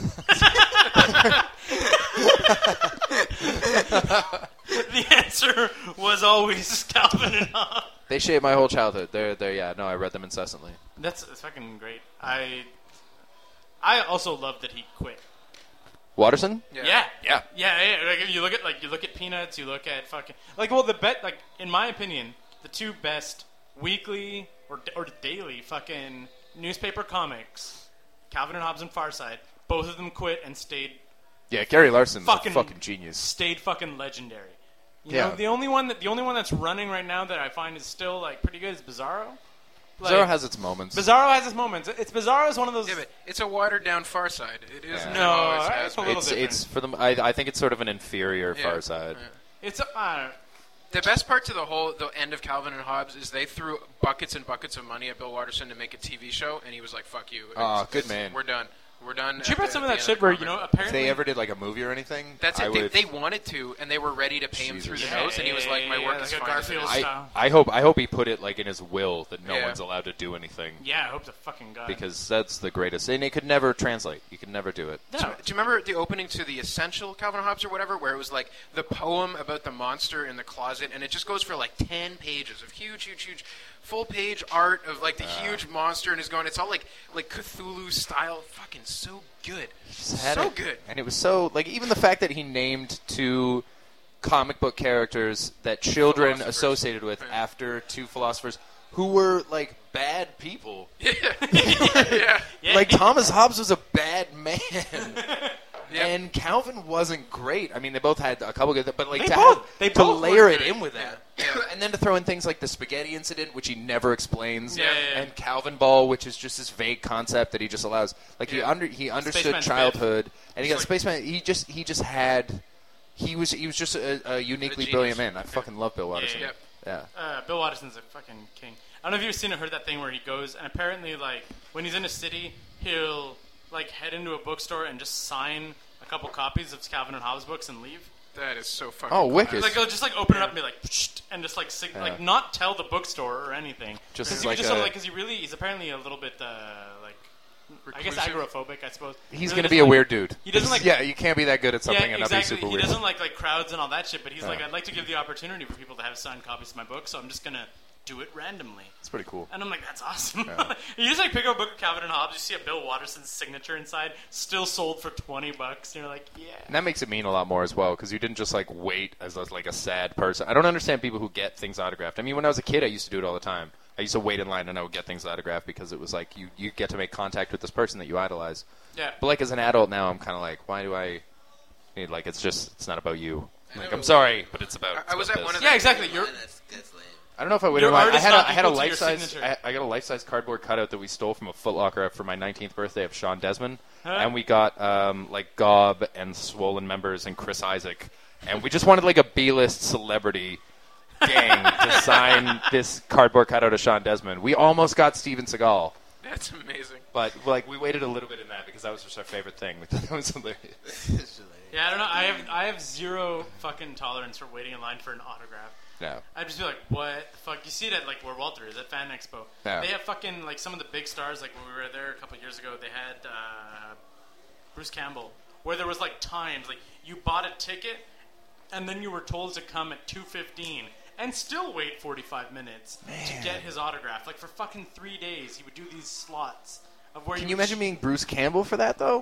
The answer was always Calvin and Hobbes. They shaped my whole childhood. Yeah, no, I read them incessantly. That's fucking great. I also love that he quit. Watterson? Yeah. Yeah. Like if you look at Peanuts, you look at fucking in my opinion, the two best weekly or daily fucking newspaper comics, Calvin and Hobbes and Farside, both of them quit and stayed Yeah, Gary Larson's fucking a fucking genius. Stayed fucking legendary. You Yeah. know, the only one that's running right now that I find is still like pretty good is Bizarro. Bizarro has its moments. Bizarro has its moments. Bizarro is one of those. Yeah, but it's a watered down Far Side. It is. Yeah. It No, always it's has a been. little It's different. it's for them. I think it's sort of an inferior Yeah. Far Side. Yeah. It's The best part to the end of Calvin and Hobbes is they threw buckets and buckets of money at Bill Watterson to make a TV show, and he was like, "Fuck you." Good man. We're done. We're done. Did you at read the- some at of the that end shit the where comic. If apparently they ever did like a movie or anything, That's I it. would. They wanted to, and they were ready to pay him through the nose, and he was like, "My work is like a fine." as it Garfield is." style. I hope he put it like in his will that no Yeah. one's allowed to do anything Yeah, I hope to fucking God. because that's the greatest. And it could never translate. You could never do it. no. Do you remember the opening to the Essential Calvin and Hobbes or whatever, where it was like the poem about the monster in the closet, and it just goes for like 10 pages of huge full page art of like the huge monster, and it's all like Cthulhu style, fucking so good, Had so it. good. And it was so like even the fact that he named two comic book characters that children Philosophers. associated with Yeah. after two philosophers who were like bad people. Yeah. Yeah. Like Thomas Hobbes was a bad man. Yep. And Calvin wasn't great. I mean, they both had a couple good, but like They to both layer were it good. in with that, Yeah. and then to throw in things like the spaghetti incident, which he never explains, Yeah. and Calvin Ball, which is just this vague concept that he just allows. Like Yeah. he understood Spaceman's childhood, and he got It's Spaceman. He just had. He was just a uniquely A brilliant genius. man. I fucking love Bill Watterson. Yep. Yeah. Bill Watterson's a fucking king. I don't know if you've seen or heard that thing where he goes and apparently like when he's in a city, he'll like head into a bookstore and just sign a couple copies of Calvin and Hobbes books and leave. That is so fucking. Oh, class. wicked. Like he'll just like open it up and be like, "Psht," and just like like not tell the bookstore or anything. Just because like just a- sort of like because he's apparently a little bit like I guess Reclusive. agoraphobic, I suppose. He's Really gonna doesn't be a like- weird dude. He doesn't like Yeah, you can't be that good at something yeah, and exactly. not be super He weird. doesn't like crowds and all that shit, but he's like, Yeah. I'd like to give the opportunity for people to have signed copies of my book, so I'm just gonna do it randomly. It's pretty cool. And I'm like, that's awesome. Yeah. You just like pick up a book of Calvin and Hobbes, you see a Bill Watterson's signature inside, still sold for $20, and you're like, yeah. And that makes it mean a lot more as well, because you didn't just like wait as like a sad person. I don't understand people who get things autographed. I mean, when I was a kid, I used to do it all the time. I used to wait in line and I would get things autographed because it was like you get to make contact with this person that you idolize. Yeah. But like as an adult now, I'm kind of like, why do I need like it's not about you. Like I'm sorry, but it's about. I was about at one this. of Yeah, exactly. You're That's lame. I don't know if I would. Your I art is had not I had a equal to your life size. signature. I got a life size cardboard cutout that we stole from a Foot Locker for my 19th birthday of Sean Desmond, Huh? and we got like Gob and Swollen Members and Chris Isaac, and we just wanted like a B-list celebrity gang to sign this cardboard cutout of Sean Desmond. We almost got Steven Seagal, That's amazing. but like we waited a little bit in that because that was just our favorite thing. That was hilarious. Yeah, I don't know. I have zero fucking tolerance for waiting in line for an autograph. No. I'd just be like, what the fuck? You see it at like where Walter is at Fan Expo. Yeah. They have fucking like some of the big stars. Like when we were there a couple of years ago, they had Bruce Campbell, where there was like times like you bought a ticket, and then you were told to come at 2:15 and still wait 45 minutes to get his autograph. Like for fucking 3 days, he would do these slots of where. Can you imagine being Bruce Campbell for that though?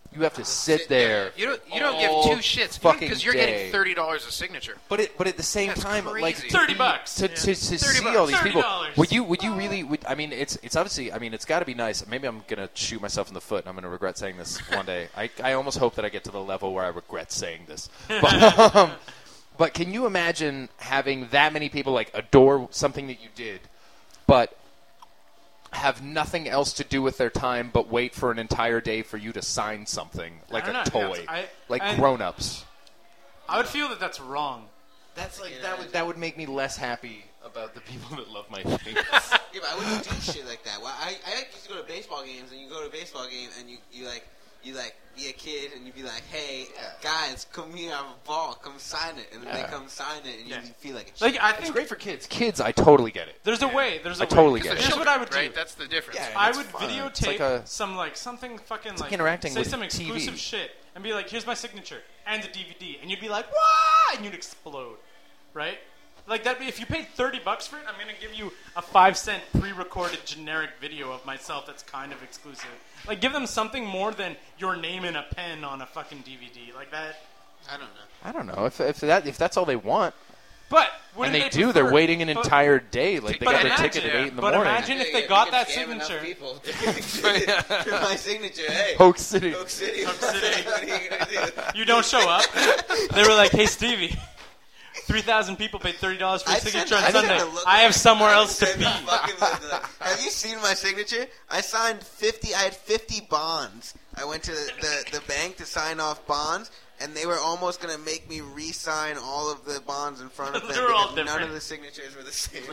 You have to sit there. You don't give all two shits fucking because you're day. getting $30 a signature. But at the same That's time, like crazy. $30 to see all these people. $30. Would you really? I mean, it's obviously. I mean, it's got to be nice. Maybe I'm gonna shoot myself in the foot, and I'm gonna regret saying this one day. I almost hope that I get to the level where I regret saying this. But can you imagine having that many people like adore something that you did, but have nothing else to do with their time but wait for an entire day for you to sign something like a toy, like grown-ups? I would feel that that's wrong. That's like that would make me less happy about the people that love my things. Yeah, but I wouldn't do shit like that. Well, I used to go to baseball games, and you go to a baseball game, and you be a kid, and you be like, hey, guys, come here, I have a ball, come sign it, and then they come sign it, and you feel like a Like shit. I It's think great for kids. Kids, I totally get it. there's a way. I totally get it. Here's what I would do. Right? That's the difference. Yeah. I it's would fun. videotape It's like something fucking like interacting say with some exclusive TV. shit and be like, here's my signature and the DVD, and you'd be like, "Wah!" and you'd explode, right? Like that. If you paid $30 for it, I'm gonna give you a 5-cent pre-recorded generic video of myself that's kind of exclusive. Like, give them something more than your name in a pen on a fucking DVD, like that. I don't know. I don't know if that's all they want, But and wouldn't they they do. prefer, They're waiting an but- entire day. Like they but got their imagine- ticket at 8 in the but morning. imagine if they You got can that scam enough signature. people for my signature, hey. Hoke City. Oak City. Oak City. What are you going to do? You don't show up. They were like, "Hey, Stevie, 3,000 people paid $30 for your signature on Sunday. I have somewhere else to be." Have you seen my signature? I signed 50. I had 50 bonds. I went to the bank to sign off bonds, and they were almost going to make me re-sign all of the bonds in front of them They were all because none different. of the signatures were the same.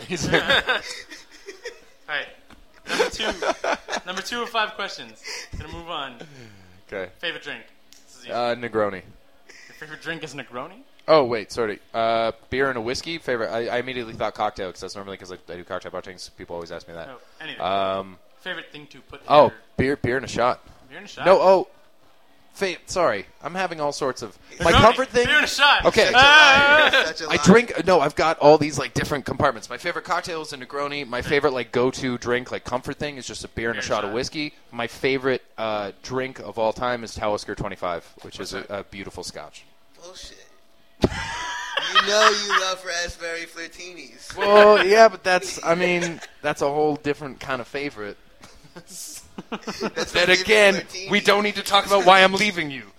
All right. Number two of 5 questions. Gonna move on. Okay. Favorite drink? This is easy. Negroni. Your favorite drink is Negroni? Oh wait, sorry. Beer and a whiskey. Favorite. I immediately thought cocktail because that's normally because I do cocktail bartendings. People always ask me that. No, anything. Um. Favorite thing to put in Oh, your beer and a shot. beer in a shot? No. Oh. Sorry, I'm having all sorts of my Negroni, comfort thing. Beer in a shot. Okay. Such a I lie. drink. No, I've got all these like different compartments. My favorite cocktail is a Negroni. My favorite like go-to drink, like comfort thing, is just a beer and a shot of whiskey. My favorite drink of all time is Talisker 25, which is a beautiful Scotch. Bullshit. You know you love raspberry flirtinis. Well, yeah, but that's a whole different kind of favorite. That's Then what again, flirtini. we don't need to talk about why I'm leaving you.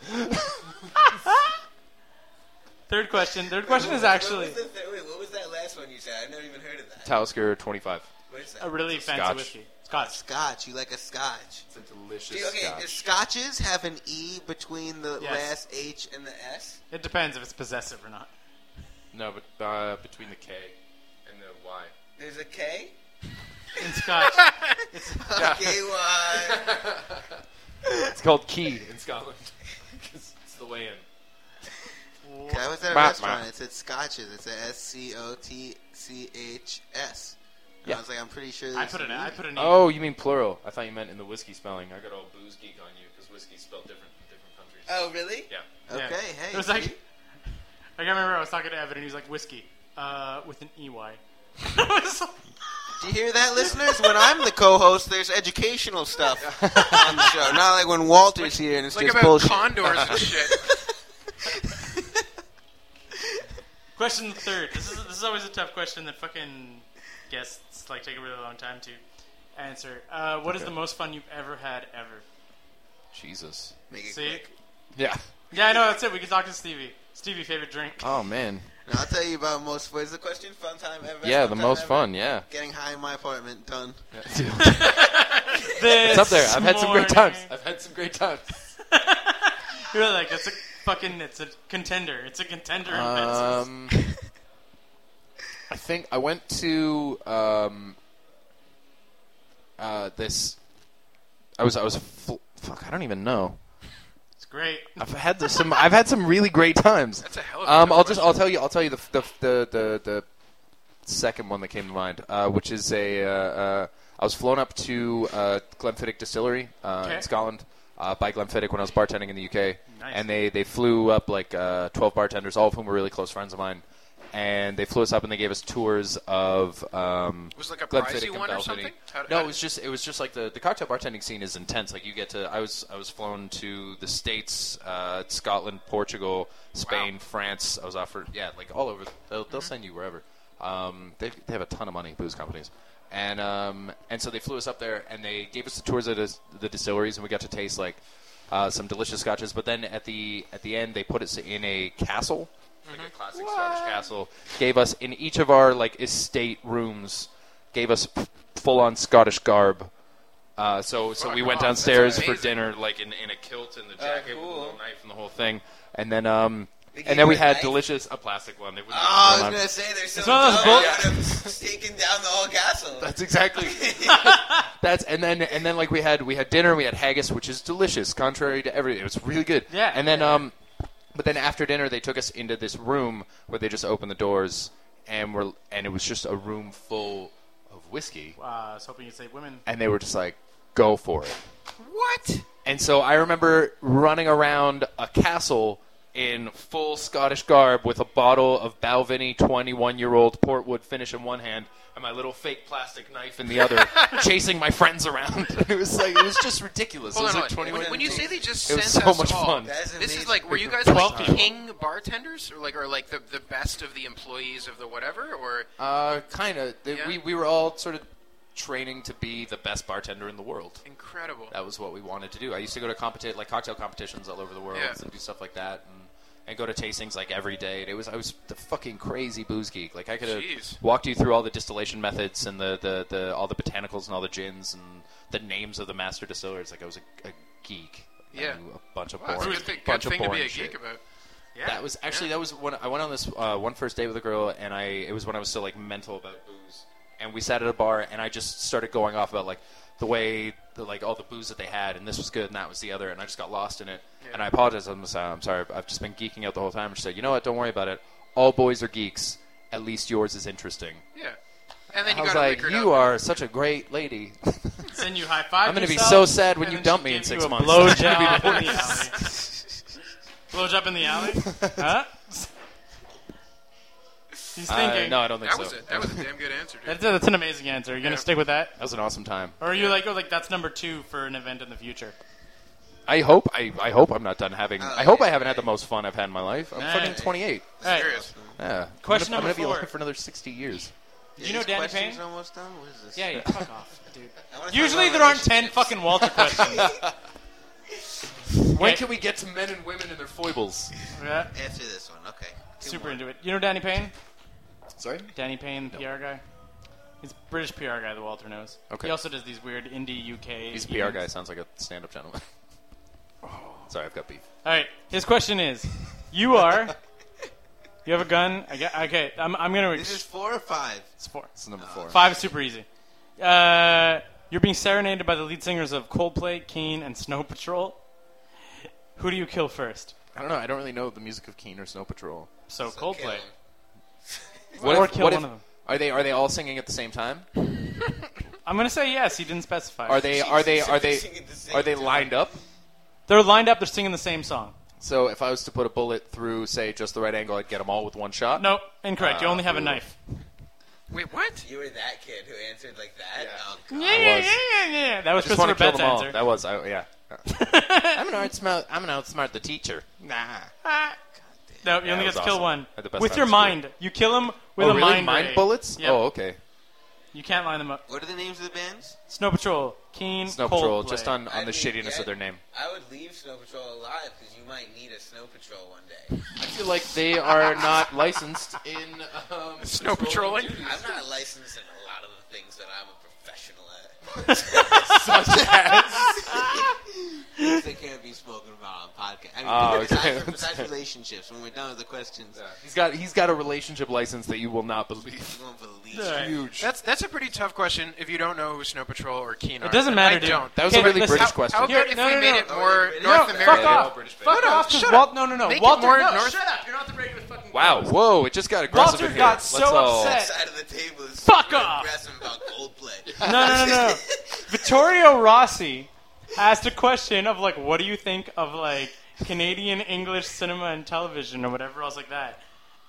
Third question. Third question is actually What was that last one you said? I've never even heard of that. Talisker 25. What is that? a really fancy Scotch. whiskey. Scotch. Scotch. You like a scotch. It's a delicious Do scotches have an E between the Yes. last H and the S? It depends if it's possessive or not. No, but between the K and the Y. There's a K? In Scotch. K-Y. It's called Key in Scotland. 'Cause it's the way in. I was at a Bah, restaurant. bah. It said scotches. It said SCOTCHS. And Yeah. I was like, I'm pretty sure I there's put an an E. E. Oh, you mean plural? I thought you meant in the whiskey spelling. I got all booze geek on you because whiskey's spelled different in different countries. Oh, really? Yeah. Okay, Yeah. hey. It was like, see? I remember I was talking to Evan and he was like, whiskey, with an EY. I was like, Do you hear that, listeners? When I'm the co-host, there's educational stuff on the show. Not like when Walter's here and it's Like just about bullshit. condors and shit. question third. This is always a tough question that fucking guests like take a really long time to answer. What is the most fun you've ever had ever? Jesus. Make it See? quick. Yeah. Yeah, I know, that's it. We can talk to Stevie. Stevie, favorite drink? Oh man. And I'll tell you about most. What is the question? Fun time ever? Yeah, Fun the time most ever? fun. Yeah. Getting high in my apartment. Done. It's It's up there. I've had some great times. I've had some great times. You're like, it's a contender. It's a contender in Pence's. I think I went to this. I was fuck. I don't even know. It's great. I've had some really great times. That's a hell of a tough I'll tell you the second one that came to mind, which is I was flown up to Glenfiddich Distillery in Scotland by Glenfiddich when I was bartending in the UK, Nice. and they flew up like 12 bartenders, all of whom were really close friends of mine, and they flew us up and they gave us tours of. Was it like a Glenfiddich prize you and won or Balvenie. something? No, it was just like the cocktail bartending scene is intense. Like you get to. I was flown to the States, Scotland, Portugal, Spain, France. I was offered like all over. They'll send you wherever. They have a ton of money, booze companies. And so they flew us up there, and they gave us the tours of the distilleries, and we got to taste like some delicious scotches. But then at the end, they put us in a castle, like a classic Scottish castle. Gave us in each of our like estate rooms, gave us full on Scottish garb. So we went downstairs for dinner, like in a kilt and the jacket with a little knife and the whole thing, and then. And then we had a plastic one. They wouldn't I was going to say, they're so dumb. I would have taken down the whole castle. That's exactly. And then like we had dinner. We had haggis, which is delicious, contrary to everything. It was really good. Yeah. And then but then after dinner, they took us into this room where they just opened the doors, and it was just a room full of whiskey. I was hoping you'd say women. And they were just like, go for it. What? And so I remember running around a castle in full Scottish garb with a bottle of Balvenie 21-year-old Portwood finish in one hand and my little fake plastic knife in the other, chasing my friends around. It was just ridiculous. Hold it was on, like 21. when you say they just it was sent so us much all, fun. this is like, were you guys like king bartenders, or like the best of the employees of the whatever, or? Kind of. Yeah? We were all sort of training to be the best bartender in the world. Incredible. That was what we wanted to do. I used to go to cocktail competitions all over the world and do stuff like that, and go to tastings like every day. And I was the fucking crazy booze geek. Like I could have walked you through all the distillation methods and the all the botanicals and all the gins and the names of the master distillers. Like I was a geek. Yeah, I knew a bunch of wow, boring, it's a good bunch thing of to be boring a shit. geek about. Yeah. That was actually that was when I went on this one first date with a girl, and it was when I was still like mental about booze, and we sat at a bar, and I just started going off about like the way like all the booze that they had, and this was good and that was the other, and I just got lost in it. Yeah. And I apologize. I'm sorry. I've just been geeking out the whole time. And she said, you know what? Don't worry about it. All boys are geeks. At least yours is interesting. Yeah. And then I was like, you are such a great lady. Send you high five. I'm going to be so sad when you dump me in 6 months. Blowjob in the alley. Blowjob in the alley? Huh? He's thinking. No, I don't think so. That was a damn good answer, dude. That's an amazing answer. You're going to stick with that? That was an awesome time. Or are you like that's number 2 for an event in the future? I hope I'm not done having. I hope I haven't had the most fun I've had in my life. I'm fucking 28. Right. Yeah. Question I'm number gonna be 4. alive for another 60 years. Do you know Danny Payne? Almost done? What is this? Yeah, fuck off, dude. Usually there aren't 10 fucking Walter questions. When can we get to men and women and their foibles? Yeah. Answer this one. Okay. Super into it. You know Danny Payne? Sorry? Danny Payne, the PR guy? He's a British PR guy that Walter knows. Okay. He also does these weird indie UK... He's a PR guy. Sounds like a stand-up gentleman. Sorry, I've got beef. All right. His question is, you have a gun. Okay, I'm going to... This is 4 or 5? It's 4. This is number 4. 5 is super easy. You're being serenaded by the lead singers of Coldplay, Keane, and Snow Patrol. Who do you kill first? I don't know. I don't really know the music of Keane or Snow Patrol. So Coldplay. One of them. Are they all singing at the same time? I'm going to say yes. He didn't specify. Are they lined up? They're lined up. They're singing the same song. So if I was to put a bullet through, say, just the right angle, I'd get them all with one shot? Nope. Incorrect. You only have a knife. Wait, what? You were that kid who answered like that? Yeah. Oh, God. Yeah. That was I just want Christopher to kill Bett's them all. answer. That was, yeah. I'm gonna outsmart the teacher. Nah. No, you only get to kill awesome. one. I had the best With time your in school. mind. You kill him with a really? mind Mind ray. bullets? Yep. Oh, okay. You can't line them up. What are the names of the bands? Snow Patrol, Keane, Snow Patrol, Coldplay. just on the I think, shittiness of their name. I would leave Snow Patrol alive because you might need a Snow Patrol one day. I feel like they are not licensed in Snow patrolling? I'm not licensed in a lot of the things that I'm a professional at. Such as... Things that can't be spoken about on podcast. I mean, besides relationships, when we're done with the questions, He's got a relationship license that you will not believe. you won't believe Yeah. Huge. That's a pretty tough question if you don't know who Snow Patrol or Keane are. It doesn't matter, I dude. don't. That was a really listen, British question. How about if No, we no, made no. it more No, North fuck American? off. Fuck off. Shut Walt, up. no. Make it Walter, more no, North- shut up. You're not the regular fucking... Wow, whoa, it just got aggressive Walter in here. got so upset. that side of the table is Fuck super off. aggressive about Coldplay. No. Vittorio Rossi asked a question of, like, what do you think of, like, Canadian English cinema and television or whatever else like that?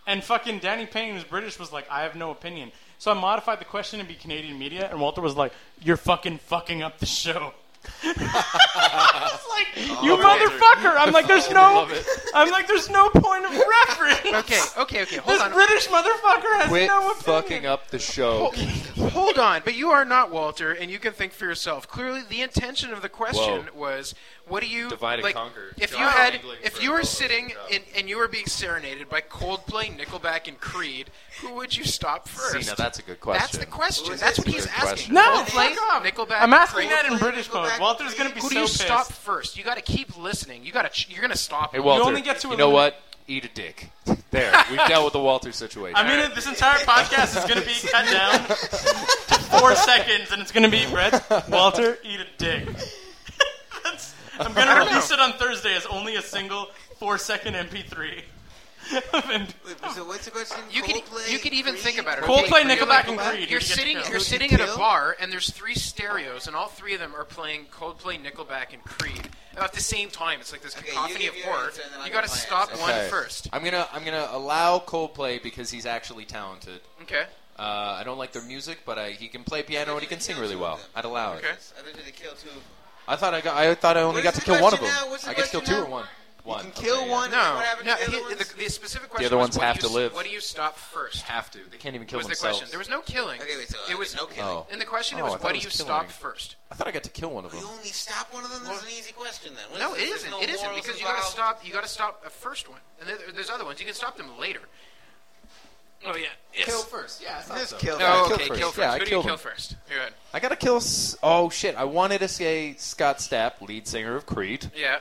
And fucking Danny Payne, who's British, was like, I have no opinion. So I modified the question to be Canadian media, and Walter was like, you're fucking up the show. I was like, you motherfucker! I'm like, there's no point of reference. Okay. Hold This on. British motherfucker has Quit no opinion. fucking up the show. Hold on, but you are not Walter, and you can think for yourself. Clearly, the intention of the question was, what do you Divide and like? conquer. If you Job had, angling if for you were both. sitting Good and you were being serenaded by Coldplay, Nickelback, and Creed, who would you stop first? See, now that's a good question. That's the question. Well, That's what that's a he's good asking. question. No, Coldplay, fuck off. Nickelback. I'm asking Creed. that in Nickelback, British mode. Nickelback, Walter's gonna be Who so do you pissed. stop first? You got to keep listening. You're gonna stop. Hey, him. Walter, only get to you know eliminate- what? Eat a dick. There, we've dealt with the Walter situation. I mean, this entire podcast is going to be cut down to 4 seconds, and it's going to be, Brett, Walter, eat a dick. I'm going to release it on Thursday as only a single 4-second MP3. Wait, so what's the question? You could even think about it. Coldplay, Okay, Nickelback, and Creed. You're You get to sitting kill. you're sitting at a bar and there's 3 stereos and all 3 of them are playing Coldplay, Nickelback, and Creed at the same time. It's like this Okay, cacophony you of give your horror. answer and then I'll You got to give my stop answer. one Okay. first. I'm gonna allow Coldplay because he's actually talented. Okay. I don't like their music, but he can play piano and he can sing really well. I'd allow it. Okay. I think they kill 2 of them. I thought I only What got is to the kill one of them. question now? What's the I get to kill question 2 now? or one. One. You can kill Okay, yeah. one. No, What happened no. to the other ones? The specific The question other was, ones what have do you, to live. What do you stop first? Have to. They can't even kill was the themselves. question. There was no killing. Okay, wait, so it was no killing. Oh. And the question Oh, I was, thought what it do you was stop killing. first? I thought I got to kill one of them. You only stop one of them? That's an easy question then. No, What's- it there's isn't. no It isn't morals because you got to involved? stop. You got to stop a first one, and there's other ones. You can stop them later. Oh yeah. Yes. Kill first. Yeah, I thought Just so. kill Oh, first. okay. first. Kill first. Yeah, I Who do you killed kill him. first? You're good. I got to kill. Oh shit! I wanted to say Scott Stapp, lead singer of Creed. Yeah.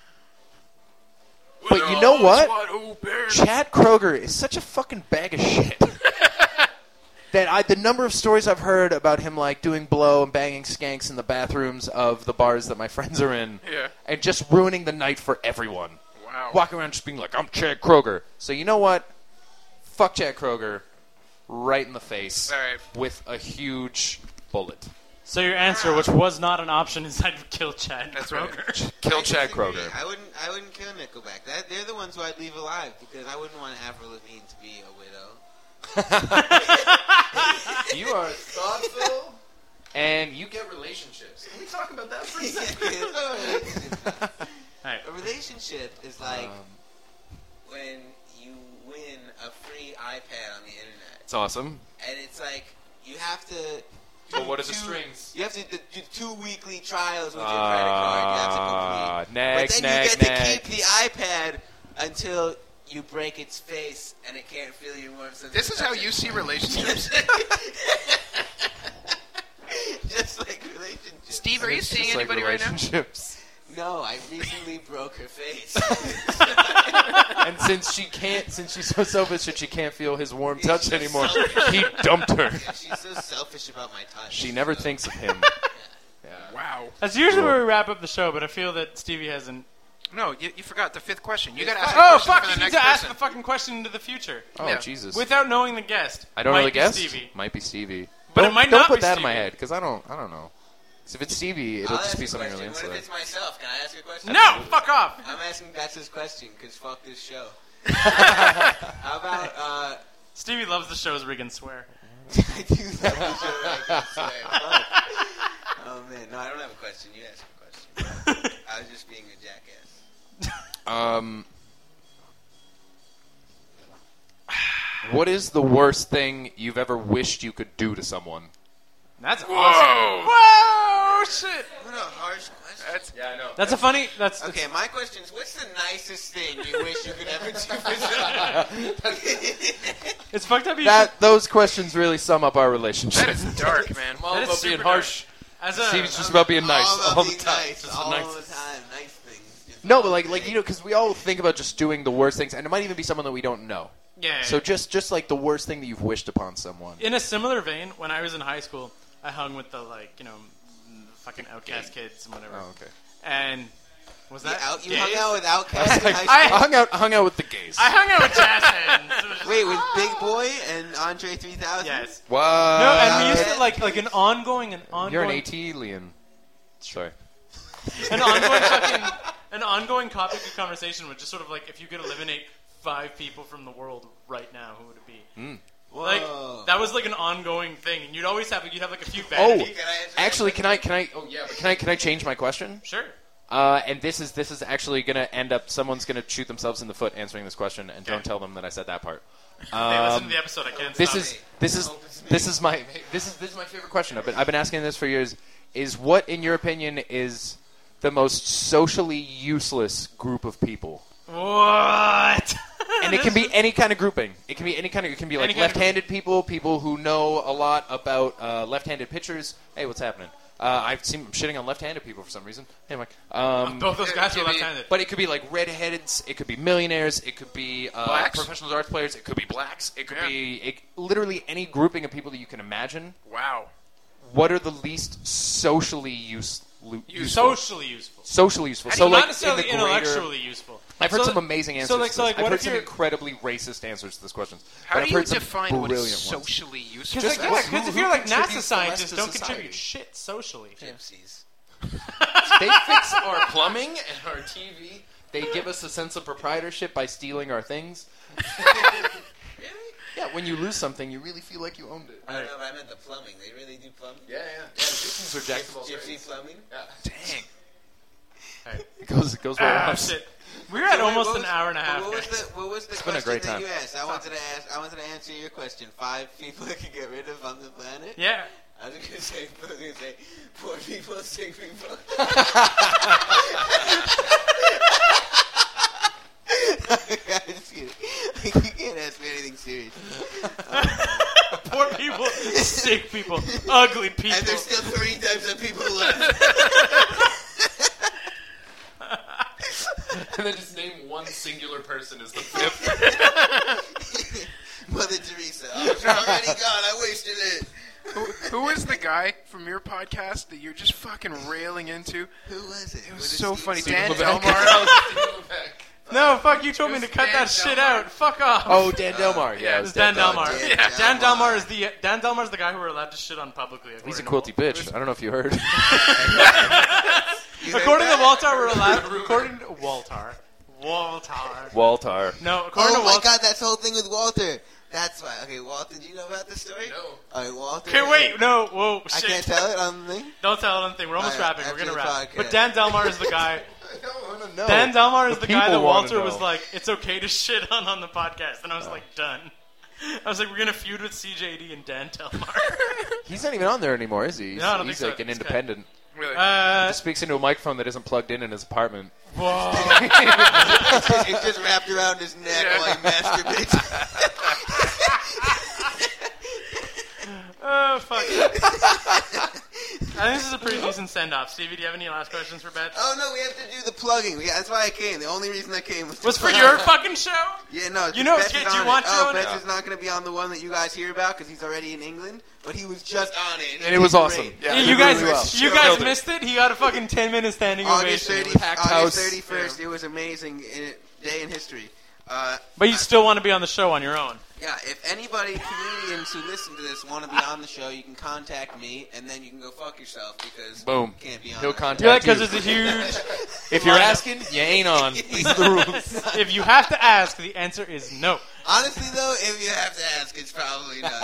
But you know what? Chad Kroger is such a fucking bag of shit. That the number of stories I've heard about him like doing blow and banging skanks in the bathrooms of the bars that my friends are in, Yeah. and just ruining the night for everyone. Wow. Walking around just being like, I'm Chad Kroger. So you know what? Fuck Chad Kroger right in the face All right. with a huge bullet. So your answer, which was not an option, is I'd kill Chad That's right. Kroger. Kill I Chad disagree. Kroger. I wouldn't kill Nickelback. They're the ones who I'd leave alive because I wouldn't want Avril Lavigne to be a widow. You are thoughtful, and you get relationships. Can we talk about that for a second? Hey. A relationship is like when you win a free iPad on the internet, It's awesome. and it's like you have to. But do what are the two- strings? You have to do 2 weekly trials with your credit card. You have to complete. Nag, But then nag, you get nag. to keep the iPad until you break its face and it can't feel your warm sense. This is how you see relationships. Just like relationships. Steve, are you It's seeing just like anybody right now? relationships. No, I recently broke her face. And since she's so selfish that she can't feel his warm touch She's anymore, selfish. he dumped her. She's so selfish about my touch. She never So- thinks of him. Wow. That's usually where we wrap up the show, but I feel that Stevie hasn't. No, you forgot the 5th question. You got to ask. Oh, a question fuck! for You the need next to ask person. the fucking question into the future. Oh, Yeah. Jesus. Without knowing the guest. I don't Might know the be guest. Stevie. Might be Stevie. But don't, it might don't not put be that in my Stevie. head, because I don't know. 'Cause if it's Stevie, it'll I'll just ask be a something question. really What if insular. it's myself? Can I ask a question? No, fuck off. I'm asking that's his question because fuck this show. How about Stevie loves the shows where he can swear. I do love the show. I can swear. Fuck. Oh man, no, I don't have a question. You ask a question. I was just being a jackass. What is the worst thing you've ever wished you could do to someone? That's awesome. Whoa, shit. What a harsh question. Yeah, I know. That's a funny. That's Okay, my question is, what's the nicest thing you wish you could ever do for someone? It's fucked up. Those questions really sum up our relationship. That is dark, man. That is about being super harsh. As a, Steve's just about being nice all all about the being time. nice, Just all nice. the time. Nice things. Just No, all but like the you know, because we all think about just doing the worst things, and it might even be someone that we don't know. yeah. So just like the worst thing that you've wished upon someone. In a similar vein, when I was in high school, I hung with the fucking outcast kids and whatever. Oh, okay. And was that You gays? hung out with Outkast in high school? I hung out with the gays. I hung out with jazz hands. It was just- Wait, with Big Boy and Andre 3000? yes. What? No, and we used to Yeah. like an ongoing You're an AT alien. Sorry. an ongoing topic of conversation was just sort of like if you could eliminate 5 people from the world right now, who would it be? Whoa. Like that was like an ongoing thing, and you'd always have like a few Oh, vanity. actually, can I? Oh yeah, but can I change my question? Sure. And this is actually going to end up. Someone's going to shoot themselves in the foot answering this question, and don't tell them that I said that part. They listen to the episode. I can't. This stop is my favorite question. I've been asking this for years. Is what, in your opinion, is the most socially useless group of people? What? And it can be any kind of grouping. It can be any kind of. It can be like left-handed people, people who know a lot about left-handed pitchers. Hey, what's happening? I'm shitting on left-handed people for some reason. Hey, Mike. Both those guys are left-handed. But it could be like redheads. It could be millionaires. It could be professional arts players. It could be blacks. It could be literally any grouping of people that you can imagine. Wow. What are the least socially useful? Socially useful. Socially useful. And So, not like, necessarily in the greater, intellectually useful. I've heard some amazing answers. So, like, I've what heard if some you're incredibly racist answers to this question. How do you heard some define what is brilliant ones. socially useful? Because if you're like NASA contributes scientists, the don't rest to contribute society? shit socially. Gypsies. They fix our plumbing and our TV. They give us a sense of proprietorship by stealing our things. Yeah, when you lose something, you really feel like you owned it. I don't know if I meant the plumbing. They really do plumbing? Yeah. The Gypsies are jack of all Gypsy trades. plumbing? Yeah. Dang. It goes where it Ah, wants. shit. We're at So wait, almost what an was- hour and a half. What was guys. the been a question great that time. you asked? I wanted to answer your question. 5 people that could get rid of on the planet? Yeah. I was gonna say poor people, sick people. I'm just kidding. You can't ask me anything serious. Poor people, sick people, ugly people. And there's still 3 types of people left. And then just name one singular person as the fifth. Mother Teresa. Oh, it's already gone. I wasted it. Who is the guy from your podcast that you're just fucking railing into? Who was it? It was so funny. Steve Dan Levesque? Delmar. No, fuck, you told me to cut Dan that shit Delmar. out. Fuck off. Oh, Dan Delmar. Yeah, it was It's Dan Delmar. Delmar. Dan Yeah, Dan Delmar. Delmar is the guy who we're allowed to shit on publicly. He's a according quilty to bitch. I don't know if you heard. You heard According to that? Walter, we're allowed. According to Walter. Walter. No, according Oh to my Walter. god, that's the whole thing with Walter. That's why. Okay, Walter, do you know about this story? No. Alright, Walter. Okay, wait, no, whoa, I shit. can't tell it on the thing? Don't tell anything. We're almost Alright, wrapping. We're after gonna the wrap. podcast. But Dan Delmar is the guy. I don't want to know. Dan Delmar is the guy that people wanna Walter was know. like, it's okay to shit on the podcast, and I was like, done. I was like, we're gonna feud with CJD and Dan Delmar. He's not even on there anymore, is he? He's, No, I don't he's think so. like an This guy. independent. Really? He just speaks into a microphone that isn't plugged in his apartment. Whoa. It's just wrapped around his neck while he masturbates. Oh, fuck. I think this is a pretty decent send-off. Stevie, do you have any last questions for Betch? Oh no, we have to do the plugging. That's why I came. The only reason I came was to Was for plug. your fucking show? Yeah, no. You know, Betch do is you on want it. your Oh, own- Betch is not going to be on the one that you guys hear about because he's already in England. But he was just on it, And it was did awesome. great. Yeah, you he guys, really well. you guys missed it. He got a fucking 10-minute standing August ovation. 30th, Packed August house. 31st. It was amazing. Day in history. But you still want to be on the show on your own. Yeah, if anybody, comedians who listen to this, want to be on the show, you can contact me, and then you can go fuck yourself because Boom. you can't be on. He'll it. contact Yeah, you. because it's a huge... If you're asking, you ain't on. These are the rules. If you have to ask, the answer is no. Honestly, though, if you have to ask, it's probably not.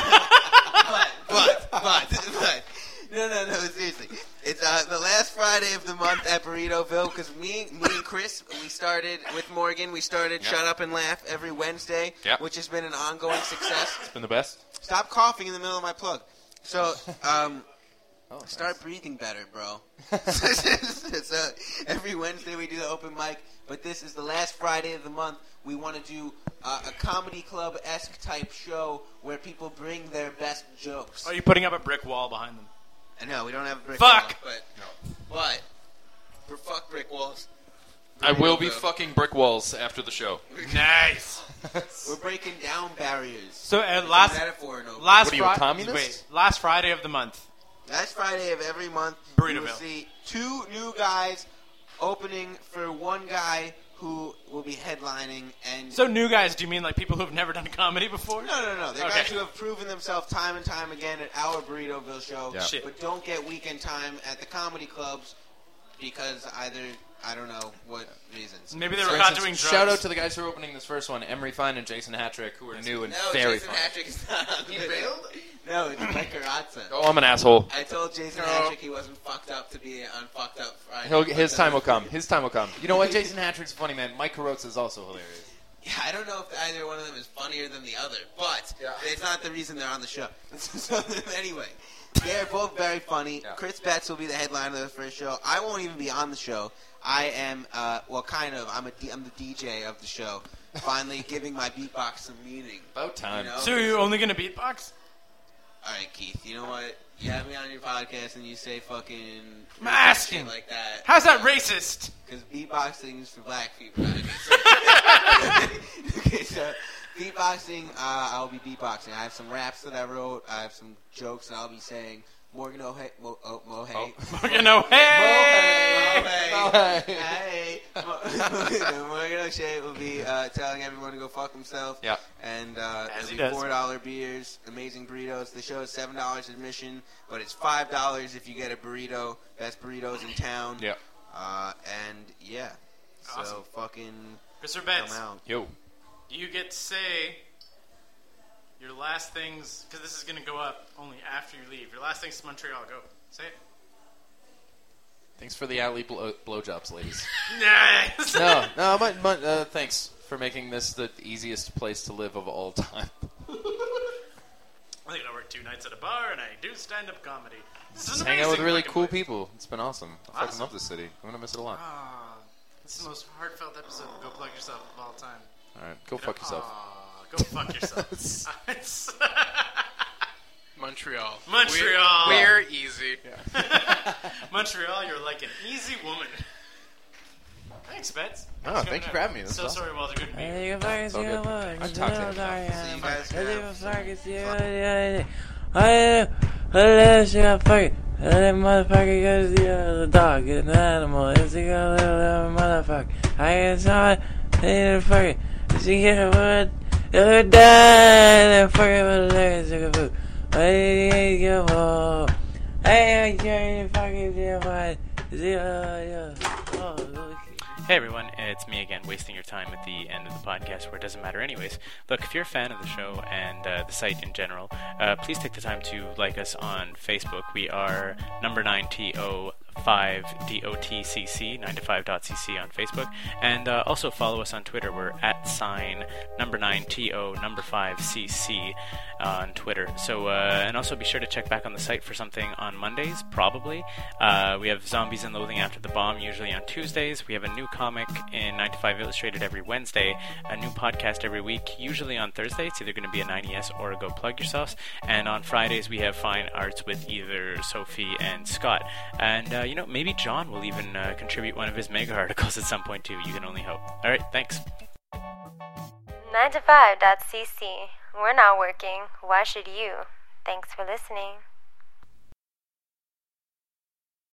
but. No, seriously. It's the last Friday of the month at Burritoville because me and Chris, we started with Morgan. We started Shut Up and Laugh every Wednesday, Yep. which has been an ongoing success. It's been the best. Stop coughing in the middle of my plug. So, start breathing better, bro. So, every Wednesday we do the open mic, but this is the last Friday of the month. We want to do a comedy club-esque type show where people bring their best jokes. Are you putting up a brick wall behind them? No, we don't have a brick Fuck! wall, but fuck brick walls. I will be fucking brick walls after the show. Nice. We're breaking down barriers. So It's a last metaphor, no. What are you, a communist? Wait, last Friday of the month. Last Friday of every month, Burritoville. you will see 2 new guys opening for one guy who will be headlining. And So new guys, do you mean like people who have never done comedy before? no. They're Okay. guys who have proven themselves time and time again at our Burritoville show, Yeah. Shit. but don't get weekend time at the comedy clubs because either I don't know what reasons. Maybe they were For caught instance, doing drugs. shout out to the guys who are opening this first one, Emery Fine and Jason Hattrick, who are new and No, very Jason funny. Hattrick is not on the video. No, it's Mike Carrazza. Oh, I'm an asshole. I told Jason Hattrick he wasn't fucked up to be on Fucked Up Friday. His time will come. His time will come. You know what? Jason Hattrick's a funny man. Mike Carrazza is also hilarious. Yeah, I don't know if either one of them is funnier than the other, but it's not the reason they're on the show. So, anyway, they're both very funny. Yeah. Chris Betts will be the headliner of the first show. I won't even be on the show. I am, kind of. I'm the DJ of the show. Finally giving my beatbox some meaning. About time. You know? So you're only gonna beatbox? All right, Keith. You know what? You have me on your podcast and you say fucking I'm asking. shit like that. How's that racist? Because beatboxing is for black people. Okay, so beatboxing, I'll be beatboxing. I have some raps that I wrote. I have some jokes that I'll be saying. Morgan O'Hay. Mohey. Morgan O'Hay. Morgan O'Shea will be telling everyone to go fuck himself. Yeah. And As he it'll be does. $4 beers, amazing burritos. The show is $7 admission, but it's $5 if you get a burrito. Best burritos in town. Yeah. And yeah. So Awesome. fucking Mr. come Betts, out. Yo. you get to say your last things, because this is going to go up only after you leave. Your last things to Montreal. Go. Say it. Thanks for the alley blowjobs, ladies. Nice. No, thanks for making this the easiest place to live of all time. I think I work 2 nights at a bar, and I do stand-up comedy. This is Just an hang out with amazing really fucking cool place. people. It's been awesome. I fucking Awesome. love this city. I'm gonna miss it a lot. Ah, this is the most heartfelt episode of Go Plug Yourself of all time. All right, go fuck yourself. Aw, go fuck yourself. Montreal. Montreal. We're easy. Montreal, you're like an easy woman. Thanks, Betts. Oh, thank you for having me. This So is awesome. sorry, Walter. Good to meet you. Hey, you fucking all good. look. I've talked to him. See you guys. Hey, you Have some fucking that motherfucker goes the dog, an animal. Is he a little motherfucker? I saw it. Hey, fucking. She get a word. It'll die. The fucking little legs of food. Hey, go. Hey, you fucking Hey everyone, it's me again, wasting your time at the end of the podcast where it doesn't matter anyways. Look, if you're a fan of the show and the site in general, please take the time to like us on Facebook. We are number 9TO5DOTCC, 9to5.cc on Facebook, and also follow us on Twitter. We're number 9TO number 5CC on Twitter. So, and also be sure to check back on the site for something on Mondays, probably. We have Zombies and Loathing After the Bomb usually on Tuesdays. We have a new comic in 9to5 Illustrated every Wednesday, a new podcast every week, usually on Thursday. It's either going to be a 90S or a Go Plug Yourselves. And on Fridays we have Fine Arts with either Sophie and Scott. And, maybe John will even contribute one of his mega articles at some point too. You can only hope. All right, thanks. 9to5.cc. We're not working. Why should you? Thanks for listening.